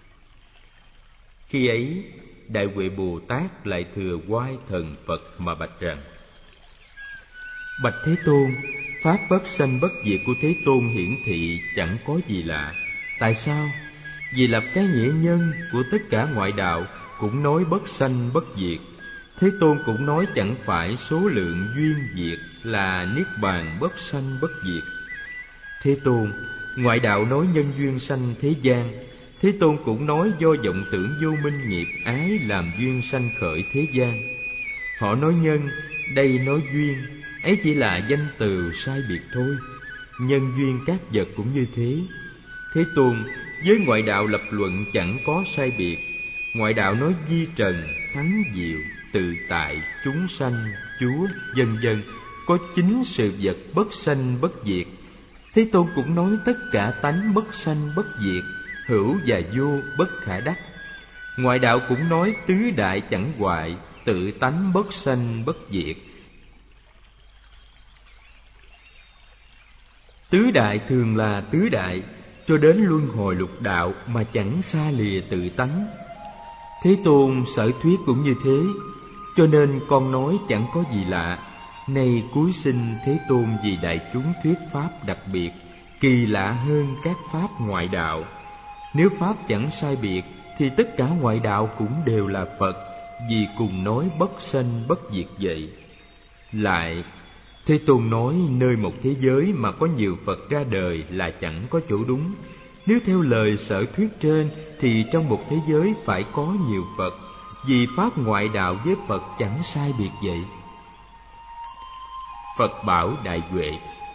Khi ấy, Đại Huệ Bồ Tát lại thừa oai thần Phật mà bạch rằng: Bạch Thế Tôn, pháp bất sanh bất diệt của Thế Tôn hiển thị chẳng có gì lạ. Tại sao? Vì lập cái nghĩa nhân của tất cả ngoại đạo cũng nói bất sanh bất diệt. Thế Tôn cũng nói chẳng phải số lượng duyên diệt là niết bàn bất sanh bất diệt. Thế Tôn, ngoại đạo nói nhân duyên sanh thế gian, Thế Tôn cũng nói do vọng tưởng vô minh nghiệp ái làm duyên sanh khởi thế gian. Họ nói nhân, đây nói duyên, ấy chỉ là danh từ sai biệt thôi. Nhân duyên các vật cũng như thế. Thế Tôn, với ngoại đạo lập luận chẳng có sai biệt. Ngoại đạo nói vi trần, thắng diệu, tự tại, chúng sanh, Chúa, vân vân, có chính sự vật bất sanh bất diệt. Thế Tôn cũng nói tất cả tánh bất sanh bất diệt, hữu và vô bất khả đắc. Ngoại đạo cũng nói tứ đại chẳng hoại, tự tánh bất sanh bất diệt. Tứ đại thường là tứ đại, cho đến luân hồi lục đạo mà chẳng xa lìa tự tánh. Thế Tôn sở thuyết cũng như thế, cho nên con nói chẳng có gì lạ. Nay cuối sinh Thế Tôn vì đại chúng thuyết pháp đặc biệt, kỳ lạ hơn các pháp ngoại đạo. Nếu pháp chẳng sai biệt thì tất cả ngoại đạo cũng đều là Phật, vì cùng nói bất sanh bất diệt vậy. Lại, Thế Tôn nói nơi một thế giới mà có nhiều Phật ra đời là chẳng có chỗ đúng. Nếu theo lời sở thuyết trên thì trong một thế giới phải có nhiều Phật, vì pháp ngoại đạo với Phật chẳng sai biệt vậy. Phật bảo Đại Huệ: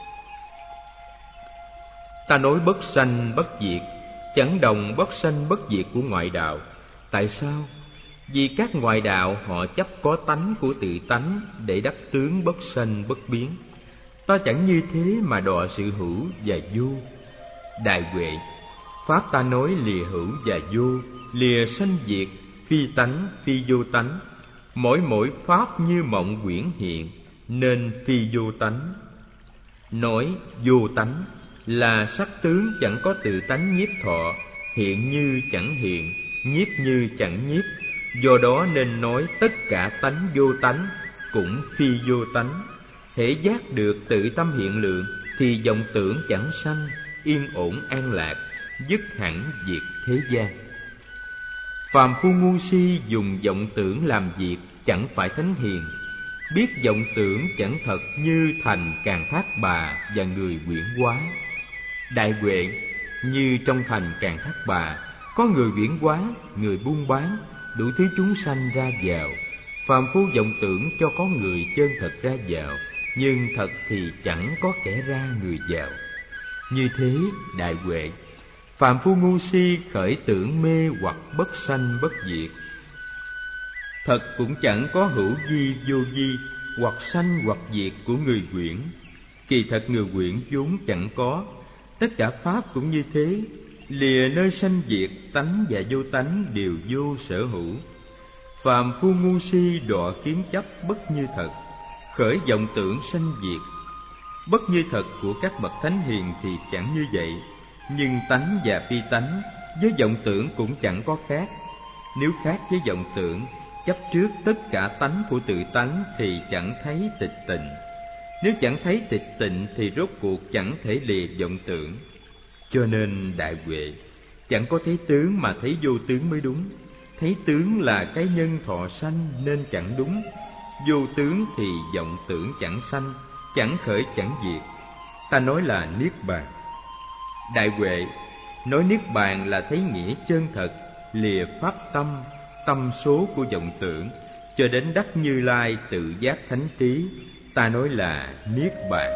ta nói bất sanh bất diệt, chẳng đồng bất sanh bất diệt của ngoại đạo. Tại sao? Vì các ngoại đạo họ chấp có tánh của tự tánh để đắc tướng bất sanh bất biến. Ta chẳng như thế mà đọa sự hữu và vô. Đại Huệ, pháp ta nói lìa hữu và vô, lìa sanh diệt, phi tánh phi vô tánh. Mỗi mỗi pháp như mộng quyển hiện, nên phi vô tánh. Nói vô tánh là sắc tướng chẳng có tự tánh nhiếp thọ, hiện như chẳng hiện, nhiếp như chẳng nhiếp. Do đó nên nói tất cả tánh vô tánh cũng phi vô tánh. Hễ giác được tự tâm hiện lượng thì vọng tưởng chẳng sanh, yên ổn an lạc, dứt hẳn diệt thế gian. Phàm phu ngu si dùng vọng tưởng làm việc chẳng phải thánh hiền. Biết vọng tưởng chẳng thật như thành Càn Thác Bà và người quyển hóa. Đại Huệ, như trong thành Càn Thác Bà có người quyển hóa, người buôn bán, đủ thứ chúng sanh ra vào. Phàm phu vọng tưởng cho có người chân thật ra vào, nhưng thật thì chẳng có kẻ ra người vào. Như thế, Đại Huệ, phàm phu ngu si khởi tưởng mê hoặc bất sanh bất diệt. Thật cũng chẳng có hữu vi vô vi, hoặc sanh hoặc diệt của người quyển. Kỳ thật người quyển vốn chẳng có. Tất cả pháp cũng như thế, lìa nơi sanh diệt, tánh và vô tánh đều vô sở hữu. Phàm phu ngu si đọa kiến chấp bất như thật, khởi vọng tưởng sanh diệt. Bất như thật của các bậc thánh hiền thì chẳng như vậy, nhưng tánh và phi tánh với vọng tưởng cũng chẳng có khác. Nếu khác với vọng tưởng, chấp trước tất cả tánh của tự tánh thì chẳng thấy tịch tịnh. Nếu chẳng thấy tịch tịnh thì rốt cuộc chẳng thể lìa vọng tưởng. Cho nên Đại Huệ, chẳng có thấy tướng mà thấy vô tướng mới đúng. Thấy tướng là cái nhân thọ sanh nên chẳng đúng. Vô tướng thì vọng tưởng chẳng sanh, chẳng khởi chẳng diệt. Ta nói là Niết Bàn. Đại Huệ, nói Niết Bàn là thấy nghĩa chân thật, lìa pháp tâm, tâm số của vọng tưởng, cho đến đắc Như Lai tự giác thánh trí. Ta nói là Niết Bàn.